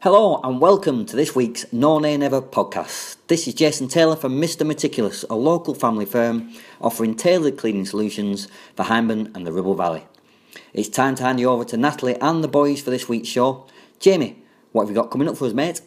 Hello and welcome to this week's No Nay Never podcast. This is Jason Taylor from Mr Meticulous, a local family firm offering tailored cleaning solutions for Hyndburn and the Ribble Valley. It's time to hand you over to Natalie and the boys for this week's show. Jamie, what have you got coming up for us, mate?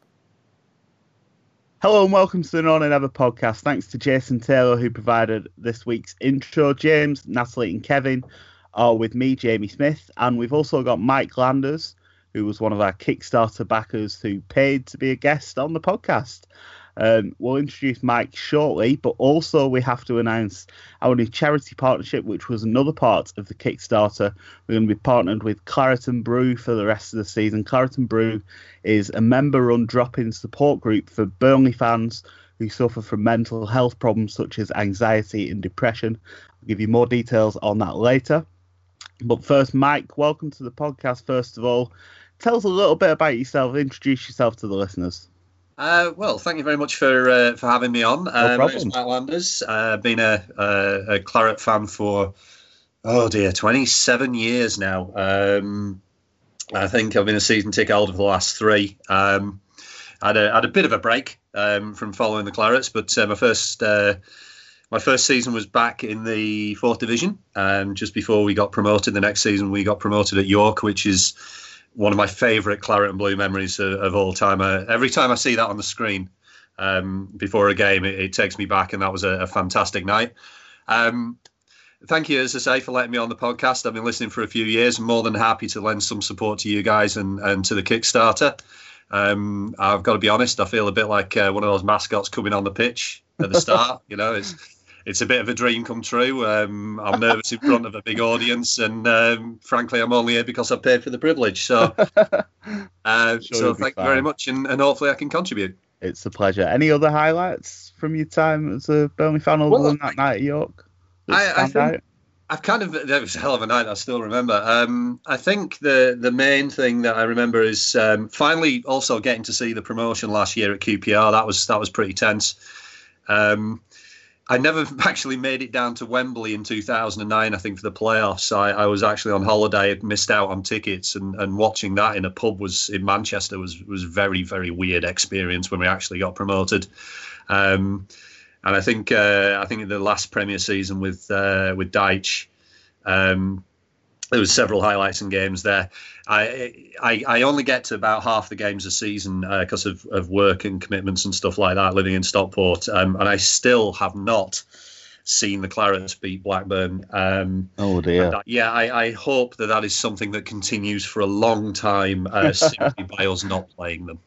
Hello and welcome to the No Nay Never podcast. Thanks to Jason Taylor who provided this week's intro. James, Natalie and Kevin are with me, Jamie Smith, and we've also got Mike Landers, who was one of our Kickstarter backers who paid to be a guest on the podcast. We'll introduce Mike shortly, but also we have to announce our new charity partnership, which was another part of the Kickstarter. We're going to be partnered with Claret and Brew for the rest of the season. Claret and Brew is a member-run drop-in support group for Burnley fans who suffer from mental health problems such as anxiety and depression. I'll give you more details on that later. But first, Mike, welcome to the podcast, first of all. Tell us a little bit about yourself. Introduce yourself to the listeners. Well, thank you very much for having me on. No problem. My name's Mike Landers. Been a Claret fan for 27 years now. I think I've been a season ticket holder for the last 3. I had a bit of a break from following the Clarets, but my first season was back in the 4th Division, just before we got promoted. The next season we got promoted at York, which is one of my favourite Claret and Blue memories of all time. Every time I see that on the screen before a game, it takes me back, and that was a fantastic night. Thank you, as I say, for letting me on the podcast. I've been listening for a few years. I'm more than happy to lend some support to you guys and to the Kickstarter. I've got to be honest, I feel a bit like one of those mascots coming on the pitch at the start. You know, it's a bit of a dream come true. I'm nervous in front of a big audience, and frankly, I'm only here because I paid for the privilege. So, thank you very much, and hopefully I can contribute. It's a pleasure. Any other highlights from your time as a Burnley fan other than that night at York? I think that was a hell of a night. I still remember. I think the main thing that I remember is finally also getting to see the promotion last year at QPR. That was pretty tense. I never actually made it down to Wembley in 2009, I think, for the playoffs. I was actually on holiday, missed out on tickets, and watching that in a pub in Manchester was a very, very weird experience when we actually got promoted. And I think in the last Premier season with Deitch, there was several highlights and games there. I only get to about half the games a season because of work and commitments and stuff like that, living in Stockport. And I still have not seen the Clarets beat Blackburn. Oh, dear. I hope that is something that continues for a long time simply by us not playing them.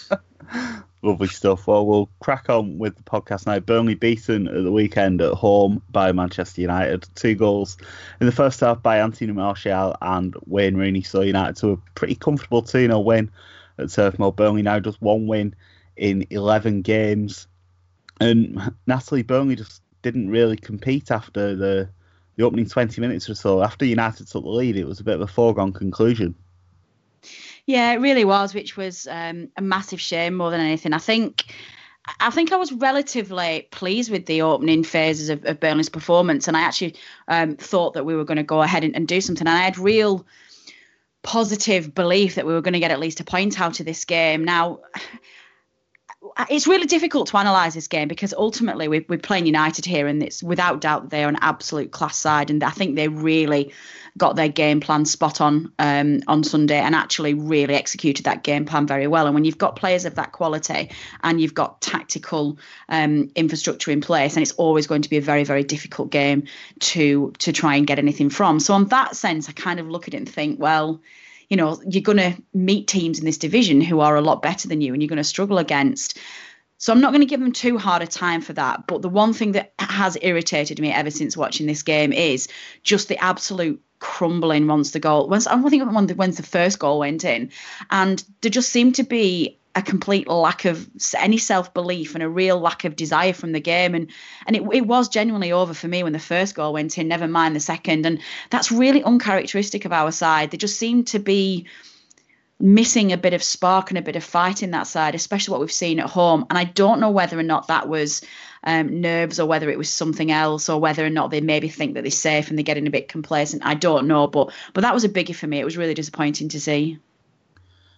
Lovely stuff. Well, we'll crack on with the podcast now. Burnley beaten at the weekend at home by Manchester United. 2 goals in the first half by Anthony Martial and Wayne Rooney. So United to a pretty comfortable 2-0 win at Turf Moor. Burnley now just 1 win in 11 games. And Natalie, Burnley just didn't really compete after the opening 20 minutes or so. After United took the lead, it was a bit of a foregone conclusion. Yeah, it really was, which was a massive shame more than anything. I think I was relatively pleased with the opening phases of Burnley's performance, and I actually thought that we were going to go ahead and do something. And I had real positive belief that we were going to get at least a point out of this game. Now, it's really difficult to analyse this game because ultimately we're playing United here, and it's without doubt they're an absolute class side, and I think they really got their game plan spot on Sunday and actually really executed that game plan very well. And when you've got players of that quality and you've got tactical infrastructure in place, and it's always going to be a very, very difficult game to try and get anything from. So on that sense, I kind of look at it and think, well, you know, you're going to meet teams in this division who are a lot better than you and you're going to struggle against. So I'm not going to give them too hard a time for that. But the one thing that has irritated me ever since watching this game is just the absolute crumbling once the first goal went in. And there just seemed to be a complete lack of any self-belief and a real lack of desire from the game. And it was genuinely over for me when the first goal went in, never mind the second. And that's really uncharacteristic of our side. They just seem to be missing a bit of spark and a bit of fight in that side, especially what we've seen at home. And I don't know whether or not that was nerves or whether it was something else or whether or not they maybe think that they're safe and they're getting a bit complacent. I don't know, but that was a biggie for me. It was really disappointing to see.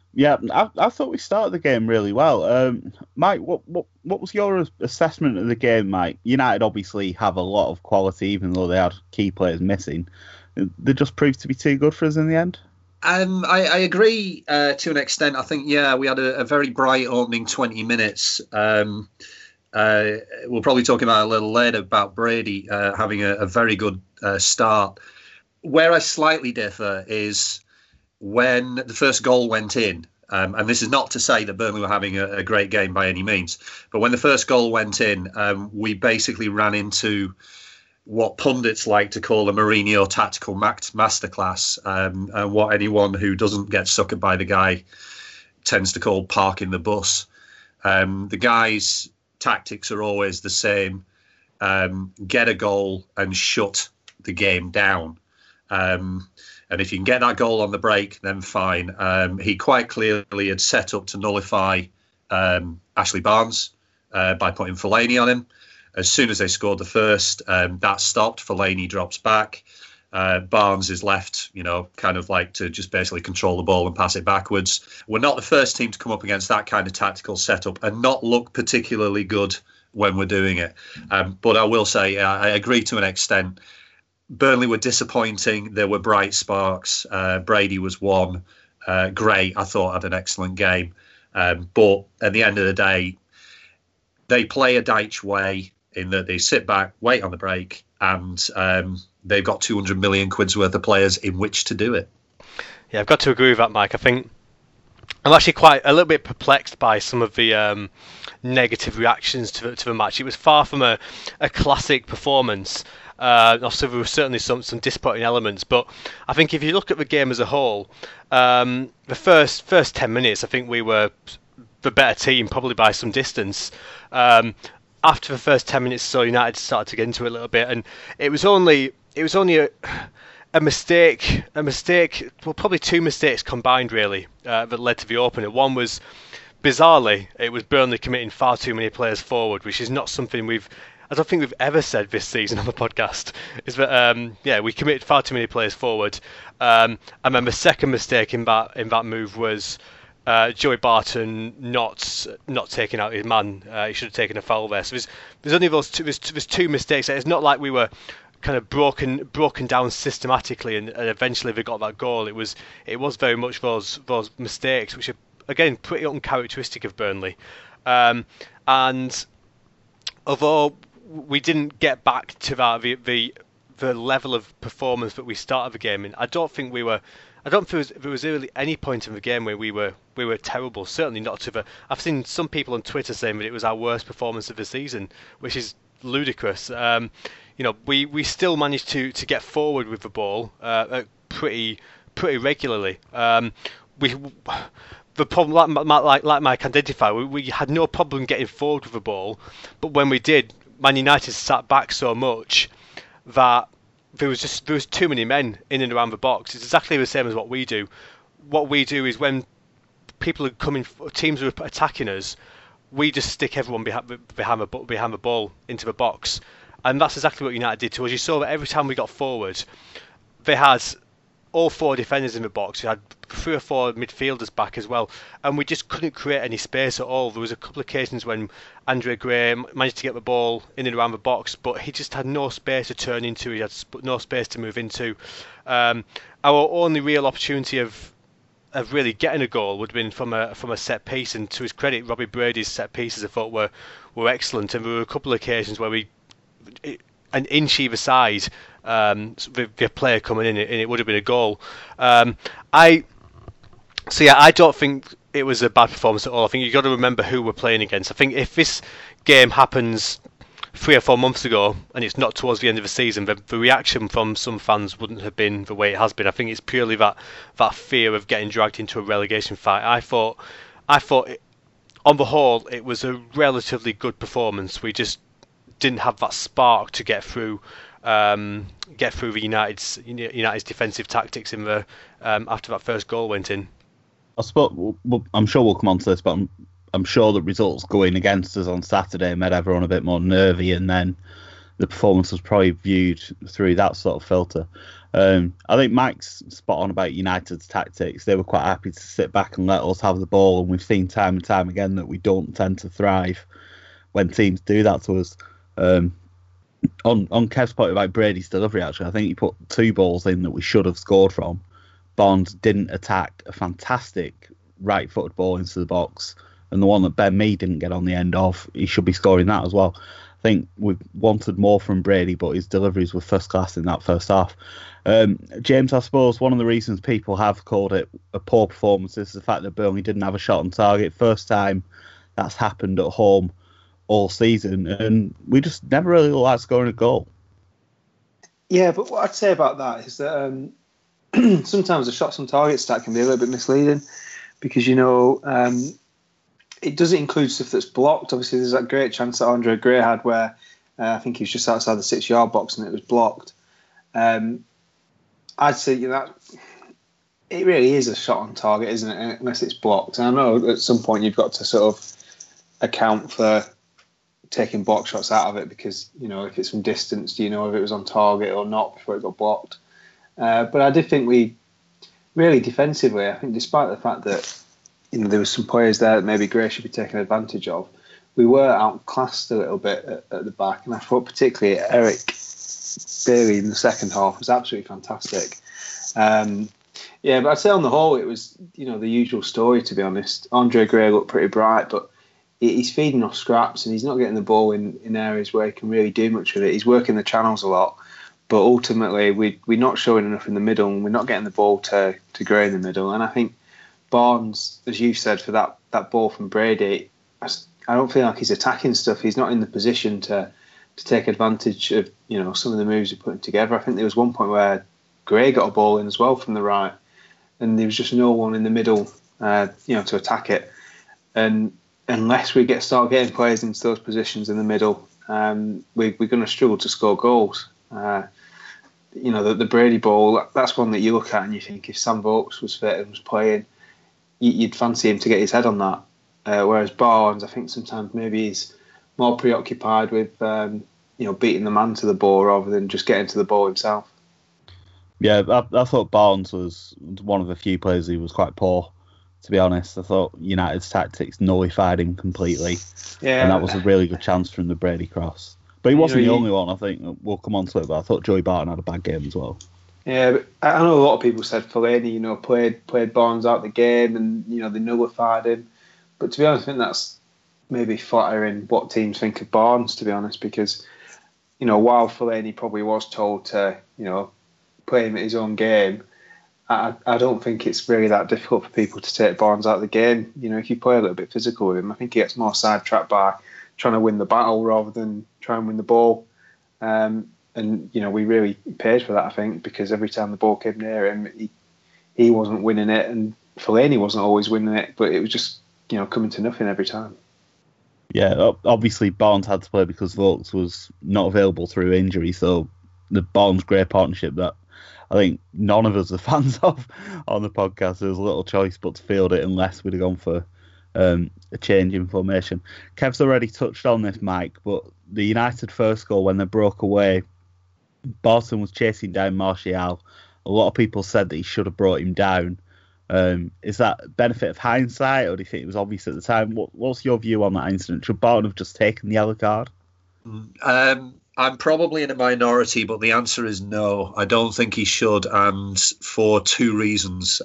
Yeah, I thought we started the game really well. Mike, what was your assessment of the game, Mike? United obviously have a lot of quality, even though they had key players missing. They just proved to be too good for us in the end. I agree to an extent. I think, we had a very bright opening 20 minutes. We'll probably talk about a little later about Brady having a very good start. Where I slightly differ is when the first goal went in, and this is not to say that Burnley were having a great game by any means, but when the first goal went in, we basically ran into what pundits like to call a Mourinho tactical masterclass, and what anyone who doesn't get suckered by the guy tends to call parking the bus. The guy's tactics are always the same: get a goal and shut the game down. And if you can get that goal on the break, then fine. He quite clearly had set up to nullify Ashley Barnes by putting Fellaini on him. As soon as they scored the first, that stopped. Fellaini drops back. Barnes is left, kind of like to just basically control the ball and pass it backwards. We're not the first team to come up against that kind of tactical setup and not look particularly good when we're doing it. But I will say, I agree to an extent. Burnley were disappointing. There were bright sparks. Brady was one. Gray, I thought, had an excellent game. But at the end of the day, they play a Dyche way in that they sit back, wait on the break, and they've got 200 million quid's worth of players in which to do it. Yeah, I've got to agree with that, Mike. I think I'm actually quite a little bit perplexed by some of the negative reactions to the match. It was far from a classic performance. Also, there were certainly some disappointing elements, but I think if you look at the game as a whole, the first 10 minutes, I think we were the better team, probably by some distance. After the first 10 minutes, so United started to get into it a little bit, and it was only a mistake. Well, probably two mistakes combined, really, that led to the opener. One was, bizarrely, it was Burnley committing far too many players forward, which is not something I don't think we've ever said this season on the podcast. Is that we committed far too many players forward. And then the second mistake in that move was Joey Barton not taking out his man. He should have taken a foul there. So there's only those two. There's two mistakes. It's not like we were kind of broken down systematically and eventually they got that goal. It was very much those mistakes, which are again pretty uncharacteristic of Burnley. And although we didn't get back to that the level of performance that we started the game in, I don't think there was really any point in the game where we were terrible. Certainly not to the. I've seen some people on Twitter saying that it was our worst performance of the season, which is ludicrous. We still managed to get forward with the ball pretty regularly. The problem, like Mike identified, we had no problem getting forward with the ball, but when we did, Man United sat back so much that there was too many men in and around the box. It's exactly the same as what we do. What we do is when people are coming, teams are attacking us, we just stick everyone behind the ball into the box, and that's exactly what United did to us. You saw that every time we got forward, they had all four defenders in the box. We had 3 or 4 midfielders back as well, and we just couldn't create any space at all. There was a couple of occasions when Andre Gray managed to get the ball in and around the box, but he just had no space to turn into. He had no space to move into. Our only real opportunity of really getting a goal would have been from a set piece, and to his credit, Robbie Brady's set pieces I thought were excellent, and there were a couple of occasions where an inch either side, the player coming in, and it would have been a goal. I don't think it was a bad performance at all. I think you've got to remember who we're playing against. I think if this game happens 3 or 4 months ago and it's not towards the end of the season, the reaction from some fans wouldn't have been the way it has been. I think it's purely that fear of getting dragged into a relegation fight. I thought on the whole it was a relatively good performance. We just didn't have that spark to get through the United's defensive tactics in the after that first goal went in. I suppose I'm sure we'll come on to this, but I'm sure the results going against us on Saturday made everyone a bit more nervy, and then the performance was probably viewed through that sort of filter. I think Mike's spot on about United's tactics. They were quite happy to sit back and let us have the ball, and we've seen time and time again that we don't tend to thrive when teams do that to us. On Kev's point about Brady's delivery, actually, I think he put 2 balls in that we should have scored from. Barnes didn't attack a fantastic right-footed ball into the box, and the one that Ben Mee didn't get on the end of, he should be scoring that as well. I think we wanted more from Brady, but his deliveries were first class in that first half. James, I suppose one of the reasons people have called it a poor performance is the fact that Burnley didn't have a shot on target. First time that's happened at home all season, and we just never really looked like scoring a goal. Yeah, but what I'd say about that is that sometimes the shots on target stat can be a little bit misleading because, it doesn't include stuff that's blocked. Obviously, there's that great chance that Andre Gray had where I think he was just outside the 6-yard box and it was blocked. I'd say that it really is a shot on target, isn't it? Unless it's blocked. And I know at some point you've got to sort of account for taking block shots out of it because, if it's from distance, do you know if it was on target or not before it got blocked? But I did think we really defensively, I think despite the fact that there were some players there that maybe Gray should be taken advantage of, we were outclassed a little bit at the back, and I thought particularly Eric Bailey in the second half was absolutely fantastic. But I'd say on the whole it was the usual story, to be honest. Andre Gray looked pretty bright, but he's feeding off scraps and he's not getting the ball in areas where he can really do much with it. He's working the channels a lot, but ultimately we're not showing enough in the middle and we're not getting the ball to Gray in the middle. And I think Barnes, as you've said, for that ball from Brady, I don't feel like he's attacking stuff. He's not in the position to take advantage of some of the moves he's putting together. I think there was one point where Gray got a ball in as well from the right, and there was just no one in the middle, to attack it. And unless we start getting players into those positions in the middle, we're going to struggle to score goals. The Brady ball, that's one that you look at and you think if Sam Vokes was fit and was playing, you'd fancy him to get his head on that. Whereas Barnes, I think sometimes maybe he's more preoccupied with beating the man to the ball rather than just getting to the ball himself. Yeah, I thought Barnes was one of the few players who was quite poor, to be honest. I thought United's tactics nullified him completely. Yeah. And that was a really good chance from the Brady cross. But he wasn't the only one, I think. We'll come on to it, but I thought Joey Barton had a bad game as well. Yeah, but I know a lot of people said Fellaini, played Barnes out the game and, they nullified him. But to be honest, I think that's maybe flattering what teams think of Barnes, to be honest, because, while Fellaini probably was told to, play him at his own game, I don't think it's really that difficult for people to take Barnes out of the game. If you play a little bit physical with him, I think he gets more sidetracked by trying to win the battle rather than try and win the ball. And we really paid for that, I think, because every time the ball came near him, he wasn't winning it, and Fellaini wasn't always winning it, but it was just coming to nothing every time. Yeah, obviously Barnes had to play because Vokes was not available through injury, so the Barnes-Gray partnership that I think none of us are fans of on the podcast, there was a little choice but to field it unless we'd have gone for a change in formation. Kev's already touched on this, Mike, but the United first goal, when they broke away, Barton was chasing down Martial. A lot of people said that he should have brought him down. Is that benefit of hindsight, or do you think it was obvious at the time? What's your view on that incident? Should Barton have just taken the yellow card? I'm probably in a minority, but the answer is no. I don't think he should, and for 2 reasons.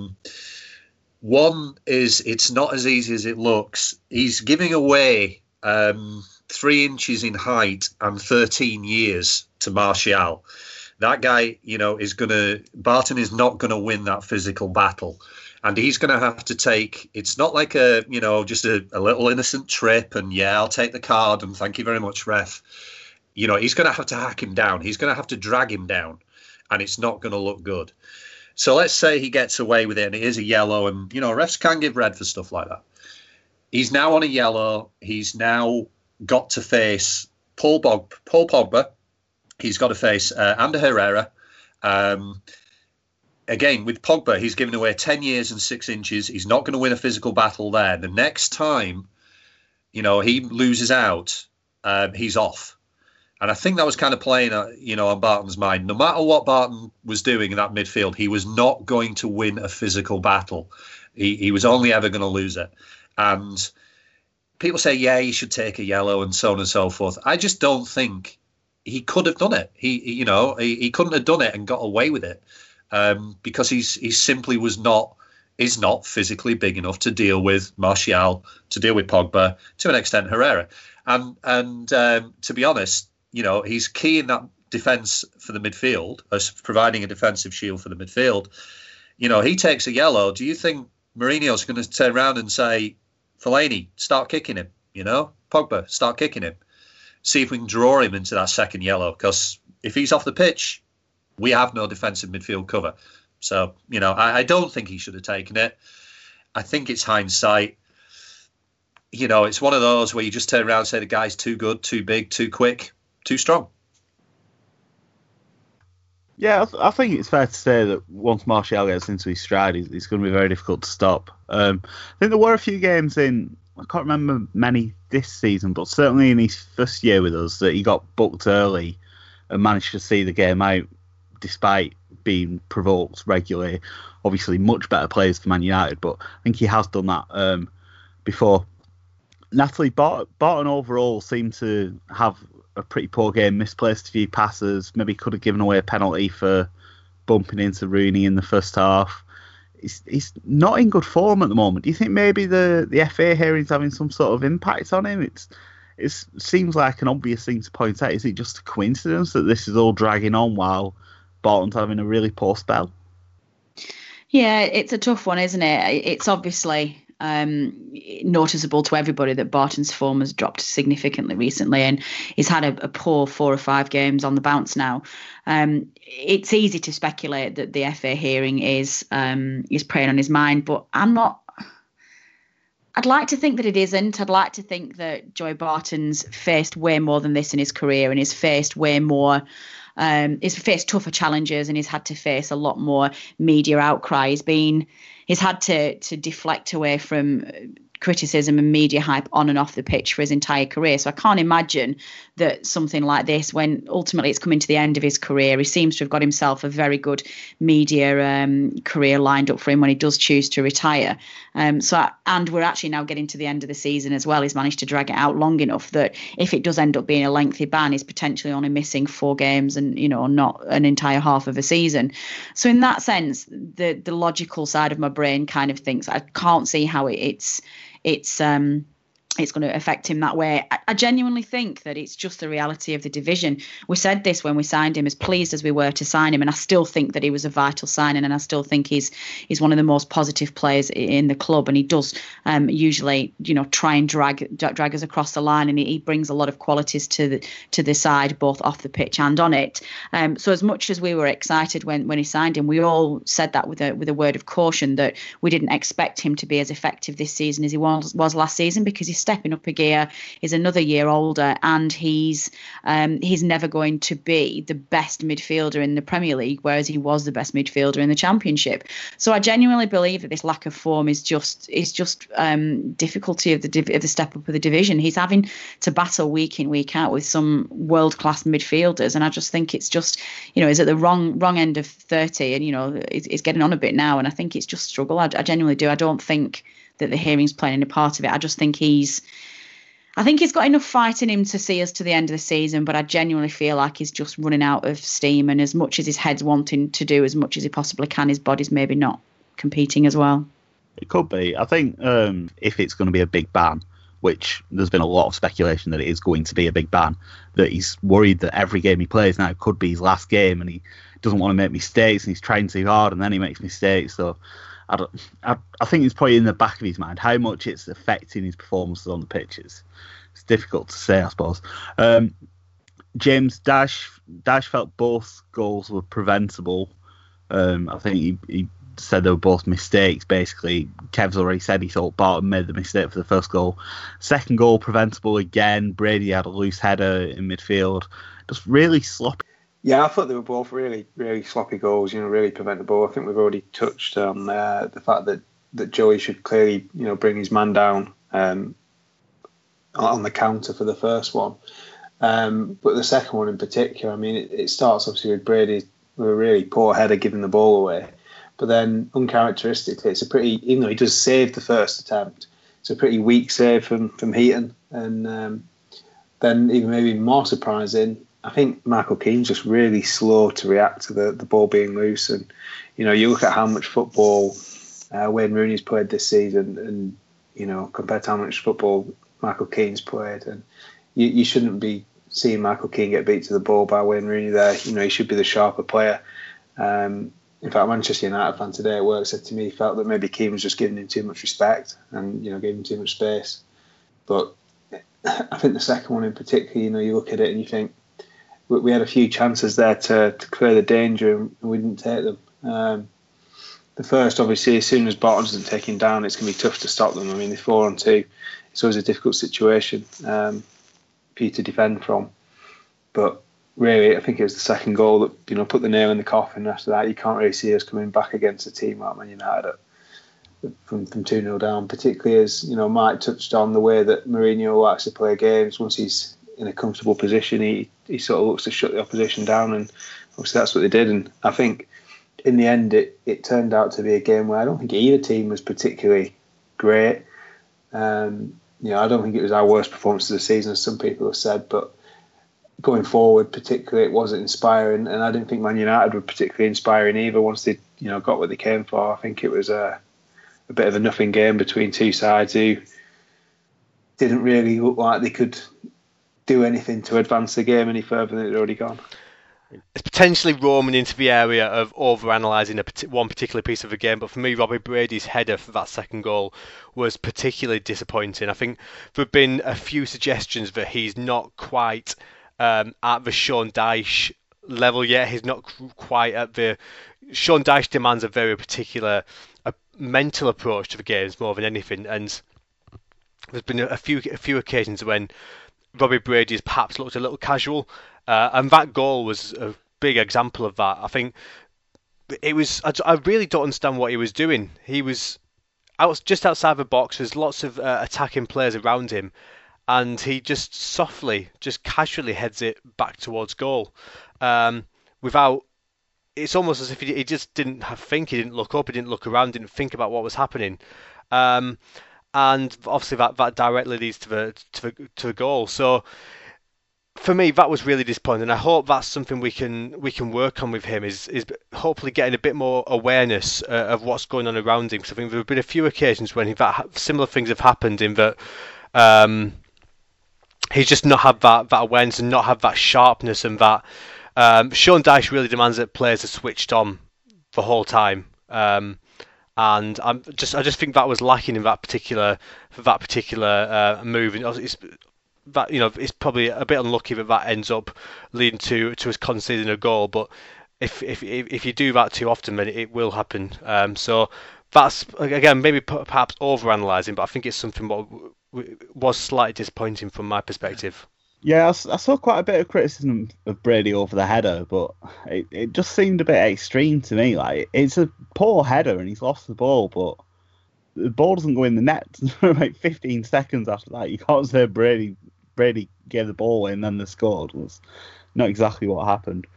One is it's not as easy as it looks. He's giving away 3 inches in height and 13 years to Martial. That guy, Barton is not going to win that physical battle. And he's going to have to take, it's not like just a little innocent trip and I'll take the card and thank you very much, ref. He's going to have to hack him down. He's going to have to drag him down, and it's not going to look good. So let's say he gets away with it and it is a yellow, and, refs can give red for stuff like that. He's now on a yellow. He's now got to face Paul Pogba. He's got to face Ander Herrera. Again, with Pogba, he's given away 10 years and 6 inches. He's not going to win a physical battle there. The next time, he loses out, he's off. And I think that was kind of playing, on Barton's mind. No matter what Barton was doing in that midfield, he was not going to win a physical battle. He was only ever going to lose it. And people say, yeah, he should take a yellow and so on and so forth. I just don't think he could have done it. He couldn't have done it and got away with it because he simply is not physically big enough to deal with Martial, to deal with Pogba, to an extent Herrera. And to be honest, he's key in that defence for the midfield, as providing a defensive shield for the midfield. He takes a yellow. Do you think Mourinho's going to turn around and say, Fellaini, start kicking him, Pogba, start kicking him. See if we can draw him into that second yellow, because if he's off the pitch, we have no defensive midfield cover. So, I don't think he should have taken it. I think it's hindsight. It's one of those where you just turn around and say the guy's too good, too big, too quick, too strong. Yeah, I think it's fair to say that once Martial gets into his stride, it's going to be very difficult to stop. I think there were a few games I can't remember many this season, but certainly in his first year with us, that he got booked early and managed to see the game out despite being provoked regularly. Obviously, much better players for Man United, but I think he has done that before. Natalie, Barton overall seemed to have a pretty poor game, misplaced a few passes, maybe could have given away a penalty for bumping into Rooney in the first half. He's not in good form at the moment. Do you think maybe the FA hearing's having some sort of impact on him? It seems like an obvious thing to point out. Is it just a coincidence that this is all dragging on while Barton's having a really poor spell? Yeah, it's a tough one, isn't it? It's obviously noticeable to everybody that Barton's form has dropped significantly recently, and he's had a poor 4 or 5 games on the bounce now. It's easy to speculate that the FA hearing is preying on his mind, but I'd like to think that it isn't. I'd like to think that Joey Barton's faced way more than this in his career, and he's faced way more. He's faced tougher challenges, and he's had to face a lot more media outcry. He's had to deflect away from criticism and media hype on and off the pitch for his entire career. So I can't imagine that something like this, when ultimately it's coming to the end of his career, he seems to have got himself a very good media career lined up for him when he does choose to retire. And we're actually now getting to the end of the season as well. He's managed to drag it out long enough that if it does end up being a lengthy ban, he's potentially only missing 4 games and, not an entire half of a season. So in that sense, the logical side of my brain kind of thinks I can't see how it's going to affect him that way. I genuinely think that it's just the reality of the division. We said this when we signed him, as pleased as we were to sign him, and I still think that he was a vital signing, and I still think he's one of the most positive players in the club, and he does usually, try and drag us across the line, and he brings a lot of qualities to the side, both off the pitch and on it. So as much as we were excited when he signed him, we all said that with a word of caution, that we didn't expect him to be as effective this season as he was last season, because he's stepping up a gear, he's another year older, and he's never going to be the best midfielder in the Premier League, whereas he was the best midfielder in the Championship. So I genuinely believe that this lack of form is just difficulty of the step up of the division. He's having to battle week in, week out with some world-class midfielders, and I just think it's just, he's at the wrong end of 30, and he's getting on a bit now, and I think it's just struggle. I genuinely do. I don't think that the hearing's playing any part of it. I just think he's got enough fight in him to see us to the end of the season, but I genuinely feel like he's just running out of steam, and as much as his head's wanting to do as much as he possibly can, his body's maybe not competing as well. It could be. I think if it's going to be a big ban, which there's been a lot of speculation that it is going to be a big ban, that he's worried that every game he plays now could be his last game, and he doesn't want to make mistakes, and he's trying too hard, and then he makes mistakes. So I think it's probably in the back of his mind how much it's affecting his performances on the pitches. It's difficult to say, I suppose. James, Dash felt both goals were preventable. I think he said they were both mistakes, basically. Kev's already said he thought Barton made the mistake for the first goal. Second goal, preventable again. Brady had a loose header in midfield. Just really sloppy. Yeah, I thought they were both really, really sloppy goals, really preventable. I think we've already touched on the fact that Joey should clearly, bring his man down on the counter for the first one. But the second one in particular, I mean, it starts obviously with Brady with a really poor header giving the ball away. But then uncharacteristically, it's a pretty, even though he does save the first attempt, it's a pretty weak save from Heaton. And then even maybe more surprising, I think Michael Keane's just really slow to react to the ball being loose. And, you look at how much football Wayne Rooney's played this season and, compared to how much football Michael Keane's played. And you shouldn't be seeing Michael Keane get beat to the ball by Wayne Rooney there. He should be the sharper player. In fact, a Manchester United fan today at work said to me he felt that maybe Keane was just giving him too much respect and, gave him too much space. But I think the second one in particular, you look at it and you think we had a few chances there to clear the danger and we didn't take them. The first, obviously, as soon as Barton's isn't taken down, it's going to be tough to stop them. I mean, they're 4-on-2. It's always a difficult situation for you to defend from. But really, I think it was the second goal that put the nail in the coffin. After that, you can't really see us coming back against a team like Man United from 2-0 down. Particularly as Mike touched on the way that Mourinho likes to play games. Once he's in a comfortable position, he sort of looks to shut the opposition down, and obviously that's what they did. And I think in the end, it turned out to be a game where I don't think either team was particularly great. I don't think it was our worst performance of the season, as some people have said, but going forward, particularly, it wasn't inspiring, and I didn't think Man United were particularly inspiring either. Once they, got what they came for, I think it was a bit of a nothing game between two sides who didn't really look like they could do anything to advance the game any further than it had already gone. It's potentially roaming into the area of overanalyzing one particular piece of a game, but for me, Robbie Brady's header for that second goal was particularly disappointing. I think there have been a few suggestions that he's not quite at the Sean Dyche level yet. He's not quite at the... Sean Dyche demands a very particular mental approach to the games more than anything, and there's been a few occasions when Robbie Brady has perhaps looked a little casual, and that goal was a big example of that. I think it was... I really don't understand what he was doing. He was just outside the box. There's lots of attacking players around him, and he just softly, just casually heads it back towards goal. Without... It's almost as if he just didn't think. He didn't look up. He didn't look around. Didn't think about what was happening. And obviously that directly leads to the goal. So for me, that was really disappointing. I hope that's something we can work on with him. Is hopefully getting a bit more awareness of what's going on around him. Because I think there have been a few occasions when similar things have happened in that he's just not had that awareness and not had that sharpness and that. Sean Dyche really demands that players are switched on the whole time. And I just think that was lacking in that particular move. And it's probably a bit unlucky that ends up leading to us conceding a goal. But if you do that too often, then it will happen. So that's again maybe perhaps overanalyzing, but I think it's something what was slightly disappointing from my perspective. Yeah, I saw quite a bit of criticism of Brady over the header, but it just seemed a bit extreme to me. Like, it's a poor header and he's lost the ball, but the ball doesn't go in the net for like 15 seconds after that. You can't say Brady gave the ball away and then they scored. That's not exactly what happened.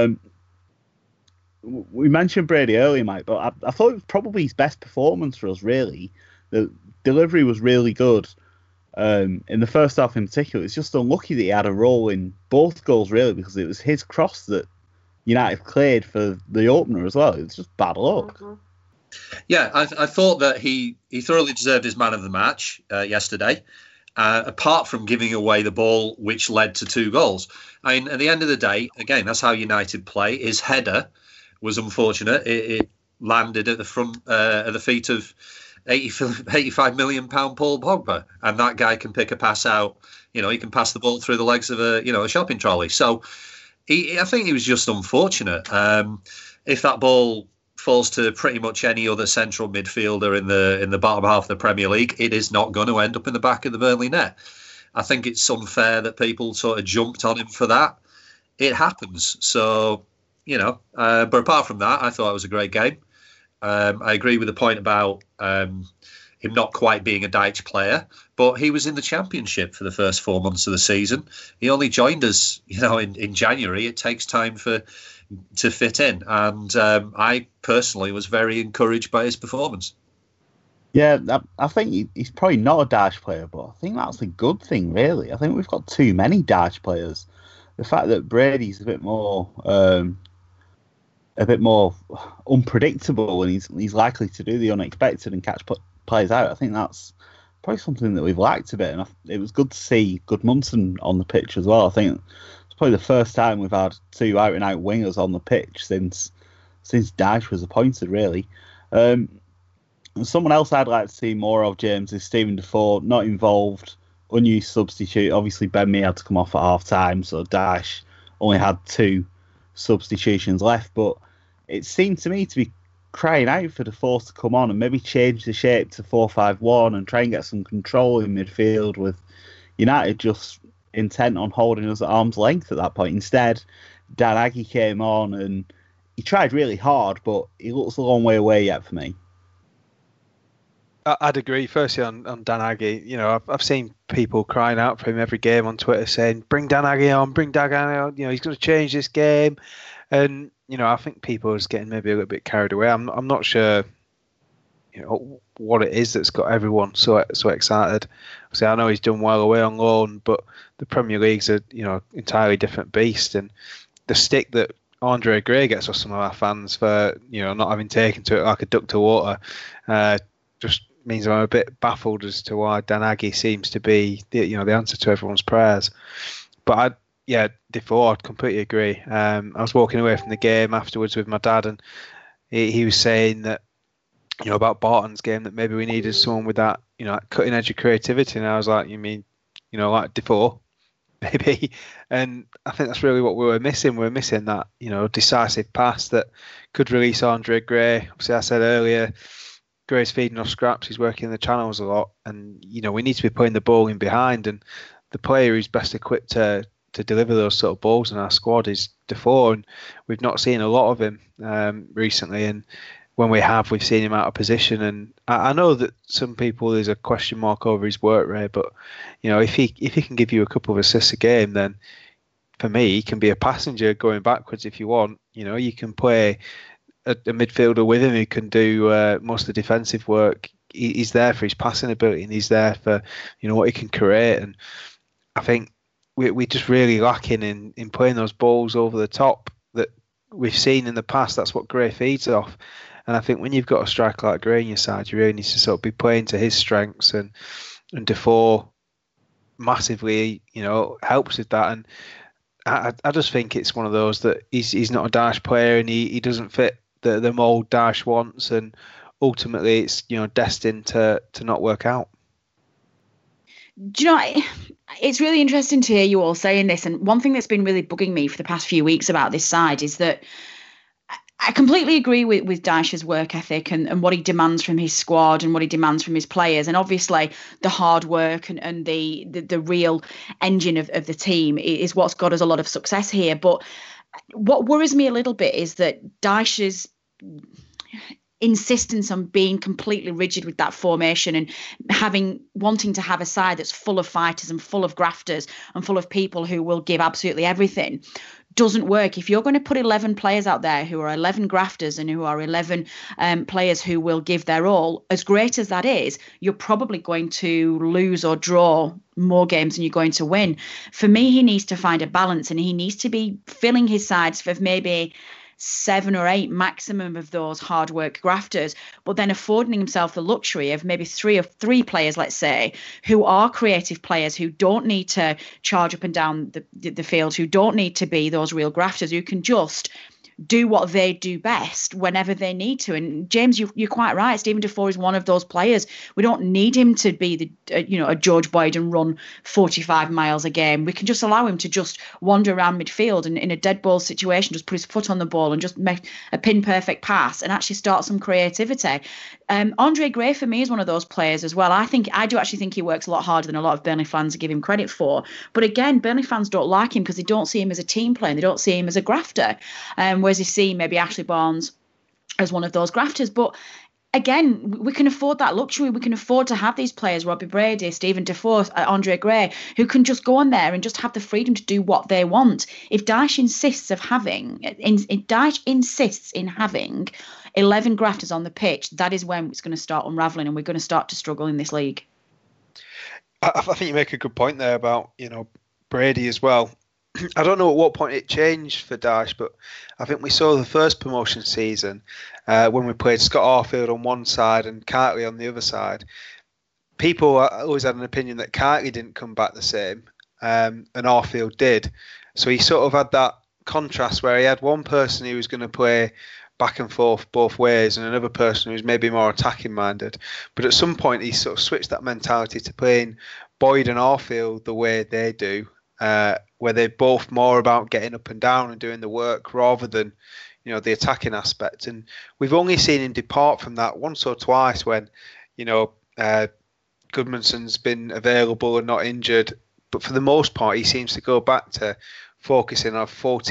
We mentioned Brady earlier, Mike, but I thought it was probably his best performance for us, really. The delivery was really good. In the first half in particular, it's just unlucky that he had a role in both goals, really, because it was his cross that United cleared for the opener as well. It's just bad luck. Mm-hmm. Yeah, I thought that he thoroughly deserved his man of the match yesterday, apart from giving away the ball, which led to 2 goals. I mean, at the end of the day, again, that's how United play. His header was unfortunate. It landed at the feet of £85 million Paul Pogba, and that guy can pick a pass out. He can pass the ball through the legs of a shopping trolley. So I think he was just unfortunate. If that ball falls to pretty much any other central midfielder in the bottom half of the Premier League, it is not going to end up in the back of the Burnley net. I think it's unfair that people sort of jumped on him for that. It happens. So, but apart from that, I thought it was a great game. I agree with the point about him not quite being a Dyche player, but he was in the Championship for the first 4 months of the season. He only joined us, in January. It takes time to fit in, and I personally was very encouraged by his performance. Yeah, I think he's probably not a Dyche player, but I think that's a good thing, really. I think we've got too many Dyche players. The fact that Brady's a bit more unpredictable, and he's likely to do the unexpected and catch players out. I think that's probably something that we've lacked a bit, and it was good to see Gudmundsson on the pitch as well. I think it's probably the first time we've had two out-and-out wingers on the pitch since Dyche was appointed, really. Someone else I'd like to see more of, James, is Stephen Defoe, not involved, unused substitute. Obviously, Ben Mee had to come off at half-time, so Dyche only had 2 substitutions left, but it seemed to me to be crying out for Defoe to come on and maybe change the shape to 4-5-1 and try and get some control in midfield, with United just intent on holding us at arm's length at that point. Instead, Dan Aggie came on and he tried really hard, but he looks a long way away yet for me. I'd agree. Firstly, on Dan Aggie, I've seen people crying out for him every game on Twitter, saying, "Bring Dan Aggie on, bring Dan Aggie on. He's going to change this game." And I think people are just getting maybe a little bit carried away. I'm not sure, what it is that's got everyone so excited. Obviously, I know he's done well away on loan, but the Premier League's a entirely different beast, and the stick that Andre Gray gets off some of our fans for not having taken to it like a duck to water, just means I'm a bit baffled as to why Dan Aggie seems to be the answer to everyone's prayers. But Defoe, I'd completely agree. I was walking away from the game afterwards with my dad, and he was saying that about Barton's game, that maybe we needed someone with that cutting edge of creativity, and I was like, you mean like Defoe? Maybe. And I think that's really what we were missing. We were missing that decisive pass that could release Andre Gray. Obviously, I said earlier, Gray's feeding off scraps. He's working in the channels a lot, and we need to be putting the ball in behind. And the player who's best equipped to deliver those sort of balls in our squad is Defoe, and we've not seen a lot of him recently. And when we have, we've seen him out of position. And I know that some people, there's a question mark over his work rate, but if he can give you a couple of assists a game, then for me, he can be a passenger going backwards if you want. You can play a midfielder with him who can do most of the defensive work. He's there for his passing ability, and he's there for what he can create. And I think we're just really lacking in playing those balls over the top that we've seen in the past. That's what Gray feeds off. And I think when you've got a striker like Gray on your side, you really need to sort of be playing to his strengths, and Defoe massively helps with that. And I just think it's one of those that he's not a Dyche player, and he doesn't fit the mould Dyche wants, and ultimately it's destined to not work out. Do you know, it's really interesting to hear you all saying this, and one thing that's been really bugging me for the past few weeks about this side is that I completely agree with Dyche's work ethic and what he demands from his squad and what he demands from his players, and obviously the hard work and the real engine of the team is what's got us a lot of success here. But what worries me a little bit is that Dyche's insistence on being completely rigid with that formation and wanting to have a side that's full of fighters and full of grafters and full of people who will give absolutely everything doesn't work. If you're going to put 11 players out there who are 11 grafters and who are 11 players who will give their all, as great as that is, you're probably going to lose or draw more games than you're going to win. For me, he needs to find a balance, and he needs to be filling his sides for maybe 7 or 8 maximum of those hard work grafters, but then affording himself the luxury of maybe 3 players, let's say, who are creative players, who don't need to charge up and down the field, who don't need to be those real grafters, who can just do what they do best whenever they need to. And James, you're quite right. Stephen Defoe is one of those players. We don't need him to be a George Boyd and run 45 miles a game. We can just allow him to just wander around midfield and in a dead ball situation, just put his foot on the ball and just make a pin perfect pass and actually start some creativity. Andre Gray for me is one of those players as well. I do actually think he works a lot harder than a lot of Burnley fans give him credit for. But again, Burnley fans don't like him because they don't see him as a team player and they don't see him as a grafter. Whereas you see maybe Ashley Barnes as one of those grafters. But again, we can afford that luxury. We can afford to have these players, Robbie Brady, Stephen Defoe, Andre Gray, who can just go on there and just have the freedom to do what they want. If Dyche insists in having 11 grafters on the pitch, that is when it's going to start unravelling, and we're going to start to struggle in this league. I think you make a good point there about, Brady as well. I don't know at what point it changed for Dyche, but I think we saw the first promotion season when we played Scott Arfield on one side and Kirtley on the other side. People always had an opinion that Kirtley didn't come back the same, and Arfield did. So he sort of had that contrast where he had one person who was going to play back and forth both ways and another person who was maybe more attacking minded. But at some point he sort of switched that mentality to playing Boyd and Arfield the way they do, where they're both more about getting up and down and doing the work rather than, the attacking aspect. And we've only seen him depart from that once or twice when, Goodmanson's been available and not injured. But for the most part, he seems to go back to focusing on 4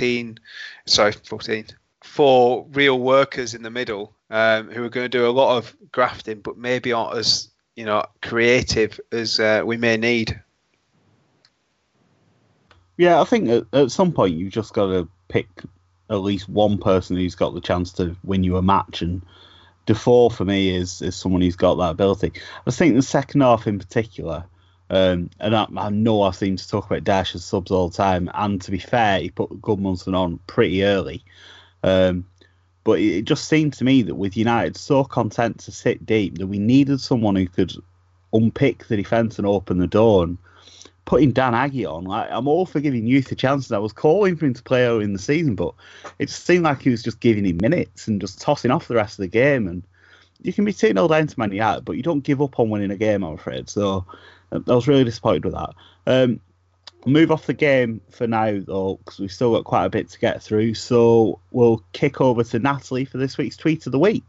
real workers in the middle who are going to do a lot of grafting, but maybe aren't as, creative as we may need. Yeah, I think at some point you've just got to pick at least one person who's got the chance to win you a match, and Defoe for me is someone who's got that ability. I think the second half in particular, and I know I seem to talk about Dyche's subs all the time, and to be fair, he put Goodmanson on pretty early. But it just seemed to me that with United so content to sit deep, that we needed someone who could unpick the defence and open the door. And putting Dan Aggie on, I'm all for giving youth a chance, and I was calling for him to play early in the season, but it just seemed like he was just giving him minutes and just tossing off the rest of the game. And you can be 2-0 down to Man United, but you don't give up on winning a game, I'm afraid. So I was really disappointed with that. Move off the game for now, though, because we've still got quite a bit to get through. So we'll kick over to Natalie for this week's Tweet of the Week.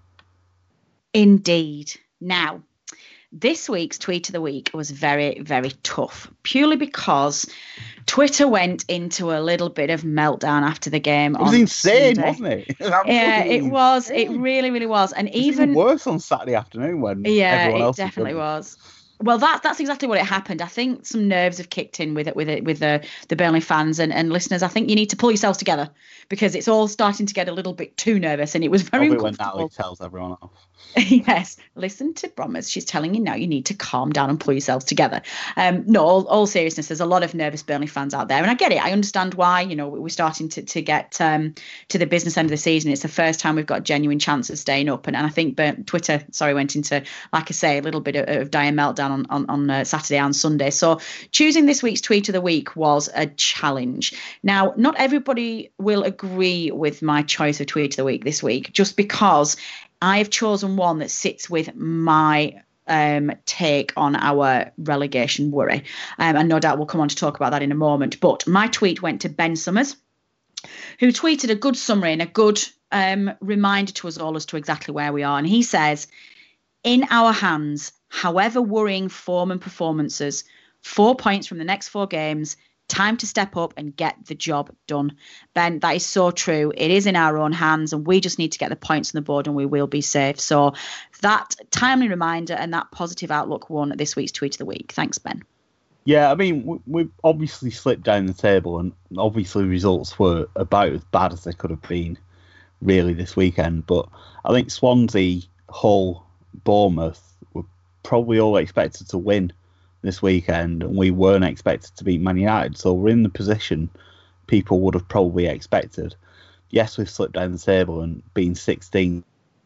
Indeed. Now, this week's Tweet of the Week was very, very tough, purely because Twitter went into a little bit of meltdown after the game. It was insane, Sunday. Wasn't it? Yeah, it was. It really, really was. And even worse on Saturday afternoon when everyone else definitely was. Well, that's exactly what it happened. I think some nerves have kicked in with the Burnley fans and listeners. I think you need to pull yourselves together because it's all starting to get a little bit too nervous, and it was very uncomfortable. When Natalie tells everyone off. Yes, listen to Brommers. She's telling you now you need to calm down and pull yourselves together. No, all seriousness, there's a lot of nervous Burnley fans out there, and I get it. I understand why. We're starting to get to the business end of the season. It's the first time we've got a genuine chance of staying up, and I think Twitter, went into, like I say, a little bit of dire meltdown on Saturday and Sunday. So choosing this week's Tweet of the Week was a challenge. Now, not everybody will agree with my choice of Tweet of the Week this week, just because I have chosen one that sits with my take on our relegation worry. And no doubt we'll come on to talk about that in a moment. But my tweet went to Ben Summers, who tweeted a good summary and a good reminder to us all as to exactly where we are. And he says, in our hands, however worrying form and performances, 4 points from the next 4 games, time to step up and get the job done. Ben, that is so true. It is in our own hands, and we just need to get the points on the board and we will be safe. So that timely reminder and that positive outlook won this week's Tweet of the Week. Thanks, Ben. Yeah, I mean, we obviously slipped down the table, and obviously results were about as bad as they could have been really this weekend. But I think Swansea, Hull, Bournemouth were probably all expected to win this weekend, and we weren't expected to beat Man United, so we're in the position people would have probably expected. Yes, we've slipped down the table and been 16th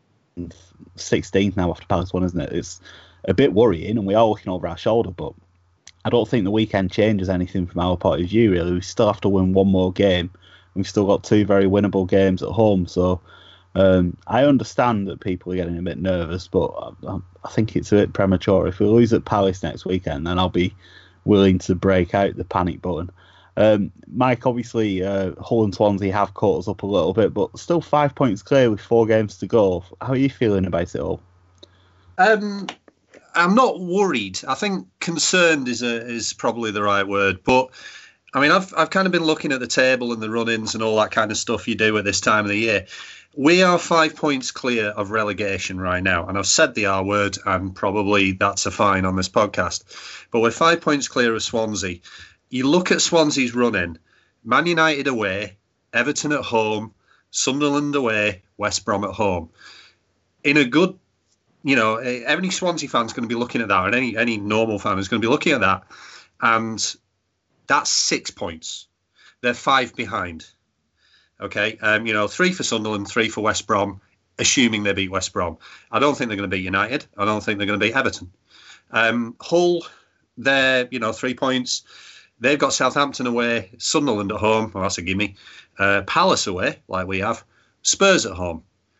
now after Palace won, isn't it? It's a bit worrying, and we are looking over our shoulder, but I don't think the weekend changes anything from our point of view, really. We still have to win one more game. We've still got 2 very winnable games at home, so I understand that people are getting a bit nervous, but I think it's a bit premature. If we lose at Palace next weekend, then I'll be willing to break out the panic button. Mike, obviously, Hull and Swansea have caught us up a little bit, but still 5 points clear with 4 games to go. How are you feeling about it all? I'm not worried. I think concerned is probably the right word, but I mean, I've kind of been looking at the table and the run-ins and all that kind of stuff you do at this time of the year. We are 5 points clear of relegation right now, and I've said the R word, and probably that's a fine on this podcast. But we're 5 points clear of Swansea. You look at Swansea's run-in: Man United away, Everton at home, Sunderland away, West Brom at home. In a good, any Swansea fan's going to be looking at that, and any normal fan is going to be looking at that, and that's 6 points. They're 5 behind. Okay, 3 for Sunderland, 3 for West Brom, assuming they beat West Brom. I don't think they're going to beat United. I don't think they're going to beat Everton. Hull, they're 3 points. They've got Southampton away, Sunderland at home. Well, that's a gimme. Palace away, like we have. Spurs at home.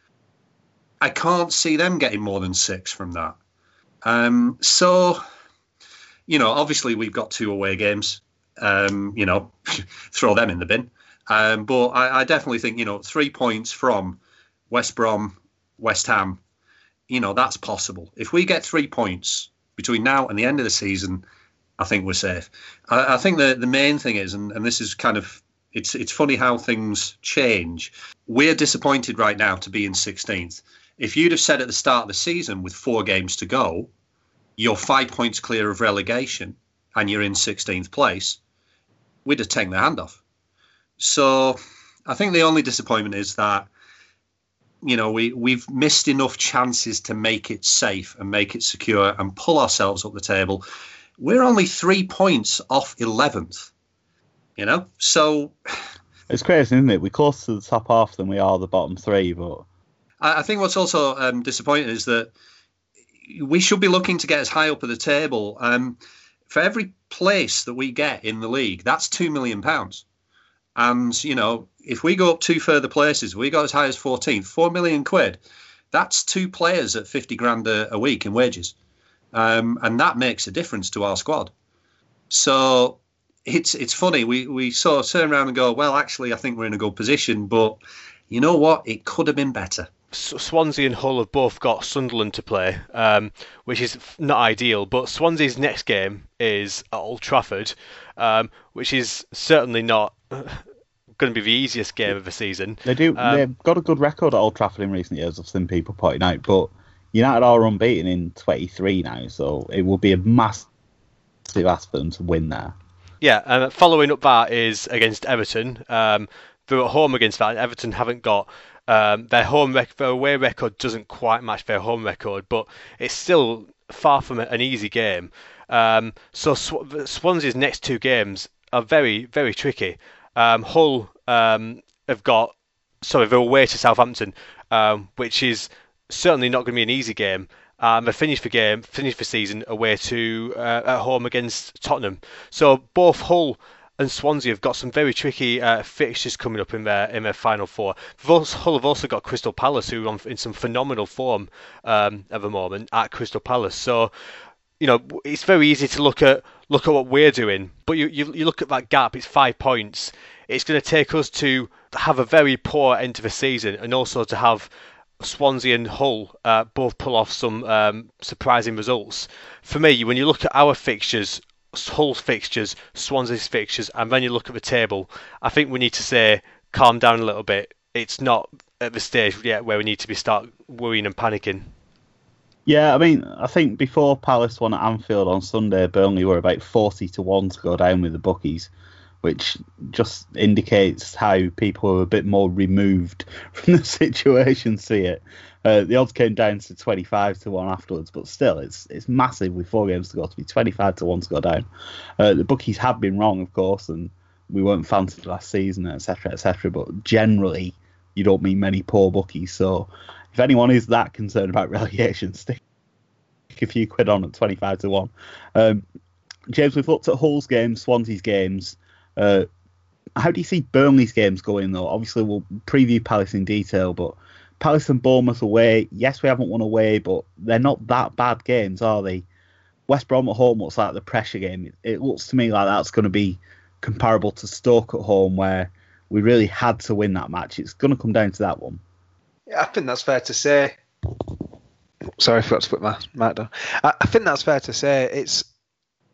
I can't see them getting more than 6 from that. So, obviously we've got 2 away games. Throw them in the bin. But I definitely think, 3 points from West Brom, West Ham, that's possible. If we get 3 points between now and the end of the season, I think we're safe. I think the main thing is, and this is kind of, it's funny how things change. We're disappointed right now to be in 16th. If you'd have said at the start of the season with 4 games to go, you're 5 points clear of relegation and you're in 16th place, we'd have taken the hand off. So I think the only disappointment is that, we've missed enough chances to make it safe and make it secure and pull ourselves up the table. We're only 3 points off 11th, so it's crazy, isn't it? We're closer to the top half than we are the bottom 3. But I think what's also disappointing is that we should be looking to get as high up at the table. For every place that we get in the league, that's £2 million. And, if we go up 2 further places, we got as high as 14th, £4 million. That's 2 players at 50 grand a week in wages. And that makes a difference to our squad. So it's funny. We sort of turn around and go, well, actually, I think we're in a good position. But you know what? It could have been better. Swansea and Hull have both got Sunderland to play, which is not ideal. But Swansea's next game is at Old Trafford, which is certainly not going to be the easiest game of the season. They've got a good record at Old Trafford in recent years. I've seen people pointing out, but United are unbeaten in 23 now, so it will be a massive ask for them to win there. Yeah, and following up that is against Everton. They're at home against that. Everton haven't got their away record doesn't quite match their home record, but it's still far from an easy game. So Swansea's next 2 games are very, very tricky. Hull they're away to Southampton, which is certainly not going to be an easy game. They finished the season away to at home against Tottenham. So both Hull and Swansea have got some very tricky fixtures coming up in their final 4. Hull have also got Crystal Palace, who are in some phenomenal form at the moment at Crystal Palace. So it's very easy to look at what we're doing, but you look at that gap. It's 5 points. It's going to take us to have a very poor end to the season, and also to have Swansea and Hull both pull off some surprising results. For me, when you look at our fixtures, Hull's fixtures, Swansea's fixtures, and then you look at the table, I think we need to say calm down a little bit. It's not at the stage yet where we need to start worrying and panicking. Yeah, I mean, I think before Palace won at Anfield on Sunday, Burnley were about 40-1 to go down with the bookies, which just indicates how people are a bit more removed from the situation see it. The odds came down to 25-1 afterwards, but still, it's massive with 4 games to go to be 25-1 to go down. The bookies have been wrong, of course, and we weren't fancied last season, etc., etc. But generally, you don't meet many poor bookies. So if anyone is that concerned about relegation, stick a few quid on at 25-1. James, we've looked at Hull's games, Swansea's games. How do you see Burnley's games going, though? Obviously, we'll preview Palace in detail, but Palace and Bournemouth away. Yes, we haven't won away, but they're not that bad games, are they? West Brom at home looks like the pressure game. It looks to me like that's going to be comparable to Stoke at home, where we really had to win that match. It's going to come down to that one. Yeah, I think that's fair to say. Sorry, I forgot to put my mic down. I think that's fair to say.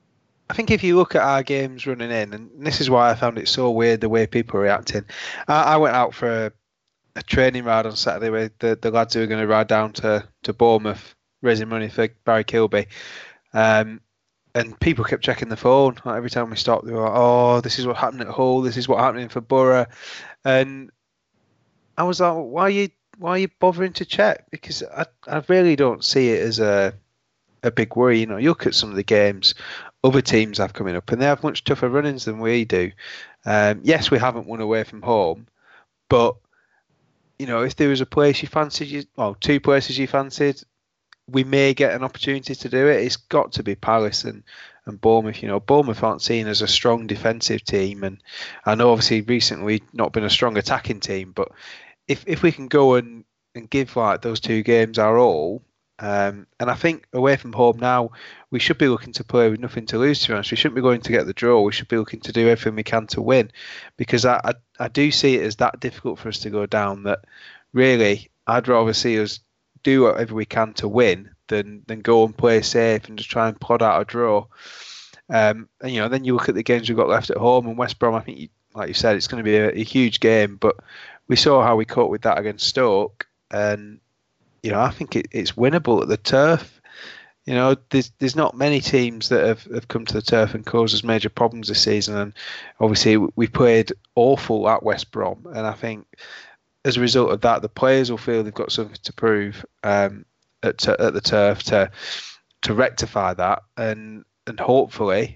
I think if you look at our games running in, and this is why I found it so weird the way people are reacting. I went out for a training ride on Saturday with the lads who were going to ride down to Bournemouth, raising money for Barry Kilby. And people kept checking the phone. Like every time we stopped, they were like, "Oh, this is what happened at Hull. This is what happening for Borough." And I was like, "Why are you bothering to check?" Because I really don't see it as a big worry. You look at some of the games other teams have coming up, and they have much tougher run-ins than we do. Yes, we haven't won away from home, but if there was a place you fancied, two places you fancied, we may get an opportunity to do it. It's got to be Palace and Bournemouth. Bournemouth aren't seen as a strong defensive team, and I know obviously recently not been a strong attacking team, but if we can go and give like those two games our all, and I think away from home now, we should be looking to play with nothing to lose, to be honest. We shouldn't be going to get the draw. We should be looking to do everything we can to win, because I do see it as that difficult for us to go down that really I'd rather see us do whatever we can to win than go and play safe and just try and plod out a draw. And then you look at the games we've got left at home, and West Brom, I think, like you said, it's going to be a huge game, but we saw how we coped with that against Stoke, and I think it's winnable at the Turf. There's not many teams that have come to the Turf and caused us major problems this season, and obviously we played awful at West Brom, and I think as a result of that, the players will feel they've got something to prove at the Turf to rectify that, and hopefully,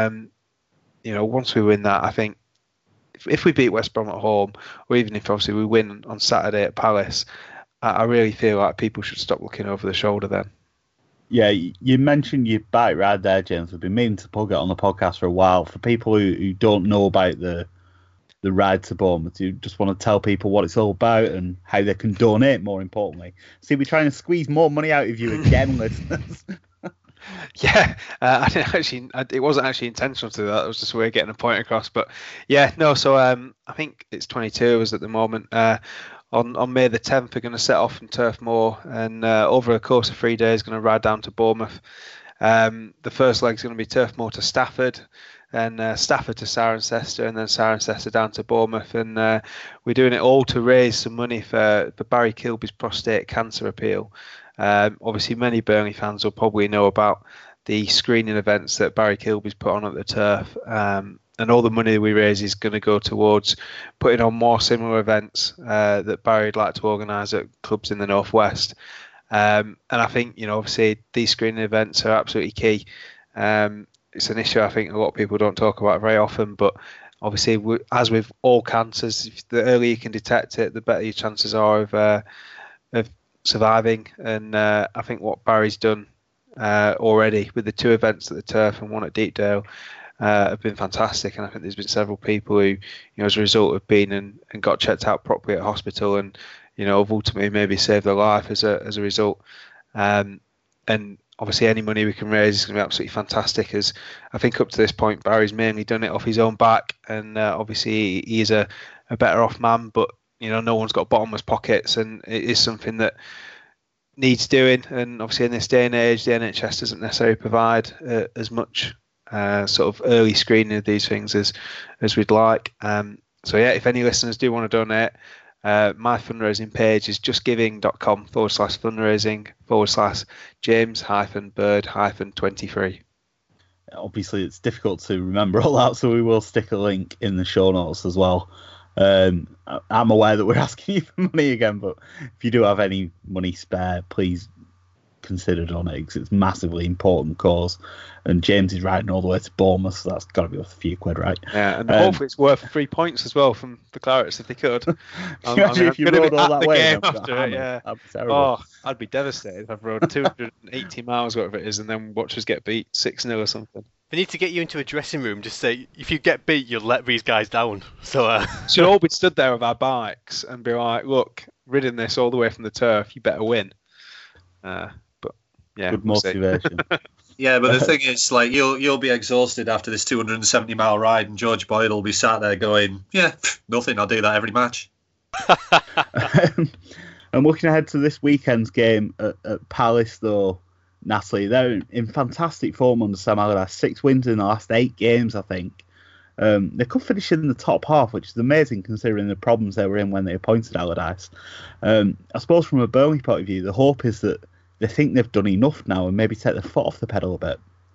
once we win that, I think if we beat West Brom at home, or even if obviously we win on Saturday at Palace, I really feel like people should stop looking over the shoulder then. Yeah, you mentioned your bike ride there, James. We've been meaning to plug it on the podcast for a while. For people who don't know about the ride to Bournemouth, you just want to tell people what it's all about and how they can donate, more importantly. See, we're trying to squeeze more money out of you again, listeners. Yeah, I didn't actually. It wasn't actually intentional to do that. It was just a way of getting a point across. But yeah, no. So I think it's 22 of us at the moment. On May the 10th, we're going to set off from Turf Moor, and over a course of 3 days, going to ride down to Bournemouth. The first leg is going to be Turf Moor to Stafford, and Stafford to Cirencester, and then Cirencester down to Bournemouth. And we're doing it all to raise some money for Barry Kilby's prostate cancer appeal. Obviously, many Burnley fans will probably know about the screening events that Barry Kilby's put on at the Turf. And all the money we raise is going to go towards putting on more similar events that Barry would like to organise at clubs in the Northwest. And I think, obviously these screening events are absolutely key. It's an issue I think a lot of people don't talk about very often, but obviously, as with all cancers, the earlier you can detect it, the better your chances are of surviving. And I think what Barry's done already with the two events at the Turf and one at Deepdale have been fantastic, and I think there's been several people who, as a result of being and got checked out properly at hospital, and have ultimately maybe saved their life as a result. And obviously, any money we can raise is going to be absolutely fantastic. As I think up to this point, Barry's mainly done it off his own back, and obviously he is a better off man. But no one's got bottomless pockets, and it is something that needs doing. And obviously, in this day and age, the NHS doesn't necessarily provide as much sort of early screening of these things as we'd like. So yeah, if any listeners do want to donate, my fundraising page is justgiving.com/fundraising/James-Bird-23. Obviously, it's difficult to remember all that, so we will stick a link in the show notes as well. I'm aware that we're asking you for money again, but if you do have any money spare, please consider donating, because it's a massively important cause. And James is riding all the way to Bournemouth, so that's got to be worth a few quid, right? Yeah, and hopefully it's worth 3 points as well from the Clarets if they could. Imagine if you rode all that way after it, yeah. That'd be terrible. Oh, I'd be devastated if I've rode 280 miles, whatever it is, and then watch us get beat 6-0 or something. They need to get you into a dressing room. Just say, if you get beat, you'll let these guys down. So all be stood there with our bikes and be like, look, ridden this all the way from the Turf, you better win. Yeah, good motivation. Yeah, but the thing is, like, you'll be exhausted after this 270-mile ride, and George Boyle will be sat there going, "Yeah, nothing. I'll do that every match." I'm looking ahead to this weekend's game at Palace, though. Natalie. They're in fantastic form under Sam Allardyce. 6 wins in the last 8 games, I think. They could finish in the top half, which is amazing considering the problems they were in when they appointed Allardyce. I suppose from a Burnley point of view, the hope is that they think they've done enough now and maybe take the foot off the pedal a bit.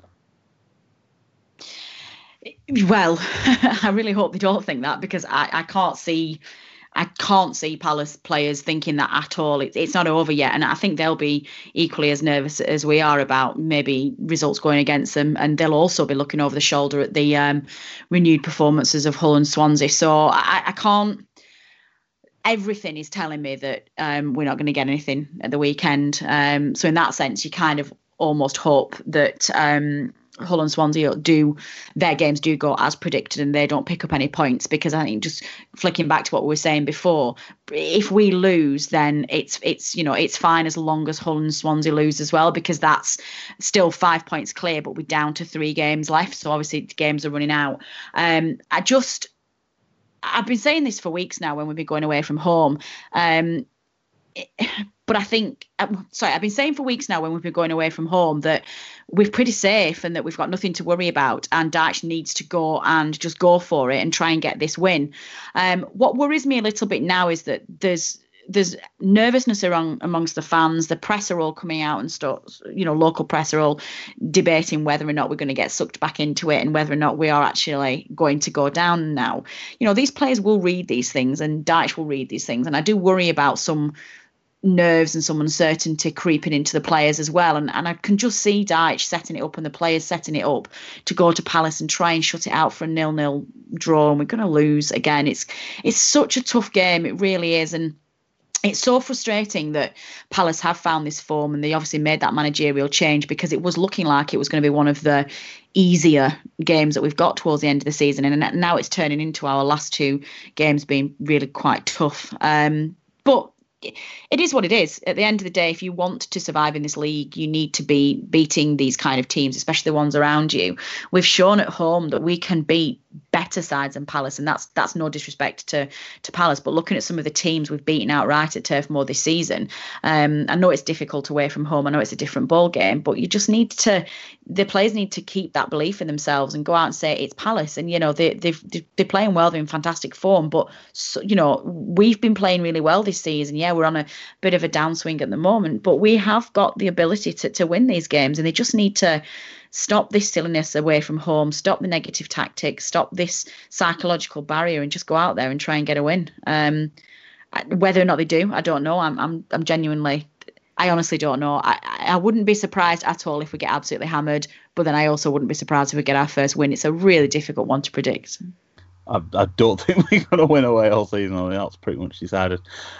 Well, I really hope they don't think that, because I can't see Palace players thinking that at all. It's not over yet, and I think they'll be equally as nervous as we are about maybe results going against them, and they'll also be looking over the shoulder at the renewed performances of Hull and Swansea. So I can't. Everything is telling me that we're not going to get anything at the weekend. So in that sense, you kind of almost hope that Hull and Swansea their games do go as predicted and they don't pick up any points, because I think, just flicking back to what we were saying before, if we lose, then it's fine as long as Hull and Swansea lose as well, because that's still 5 points clear, but we're down to 3 games left, so obviously the games are running out. I've been saying this for weeks now when we've been going away from home. But I think, I've been saying for weeks now when we've been going away from home that we're pretty safe and that we've got nothing to worry about, and Dyche needs to go and just go for it and try and get this win. What worries me a little bit now is that there's nervousness amongst the fans. The press are all coming out and local press are all debating whether or not we're going to get sucked back into it and whether or not we are actually going to go down now. These players will read these things and Dyche will read these things. And I do worry about some nerves and some uncertainty creeping into the players as well. And I can just see Dyche setting it up and the players setting it up to go to Palace and try and shut it out for a 0-0 draw. And we're going to lose again. It's such a tough game. It really is. And it's so frustrating that Palace have found this form, and they obviously made that managerial change because it was looking like it was going to be one of the easier games that we've got towards the end of the season. And now it's turning into our last 2 games being really quite tough. But it is what it is. At the end of the day, if you want to survive in this league, you need to be beating these kind of teams, especially the ones around you. We've shown at home that we can beat better sides than Palace, and that's no disrespect to Palace, but looking at some of the teams we've beaten outright at Turf Moor this season, I know it's difficult away from home, I know it's a different ball game, but you just the players need to keep that belief in themselves and go out and say it's Palace. And they're playing well, they're in fantastic form, but we've been playing really well this season. Yeah, we're on a bit of a downswing at the moment, but we have got the ability to win these games, and they just need to stop this silliness away from home, stop the negative tactics, stop this psychological barrier, and just go out there and try and get a win. Whether or not they do, I don't know. I'm genuinely, I honestly don't know. I wouldn't be surprised at all if we get absolutely hammered, but then I also wouldn't be surprised if we get our first win. It's a really difficult one to predict. I don't think we're going to win away all season. I mean, that's pretty much decided.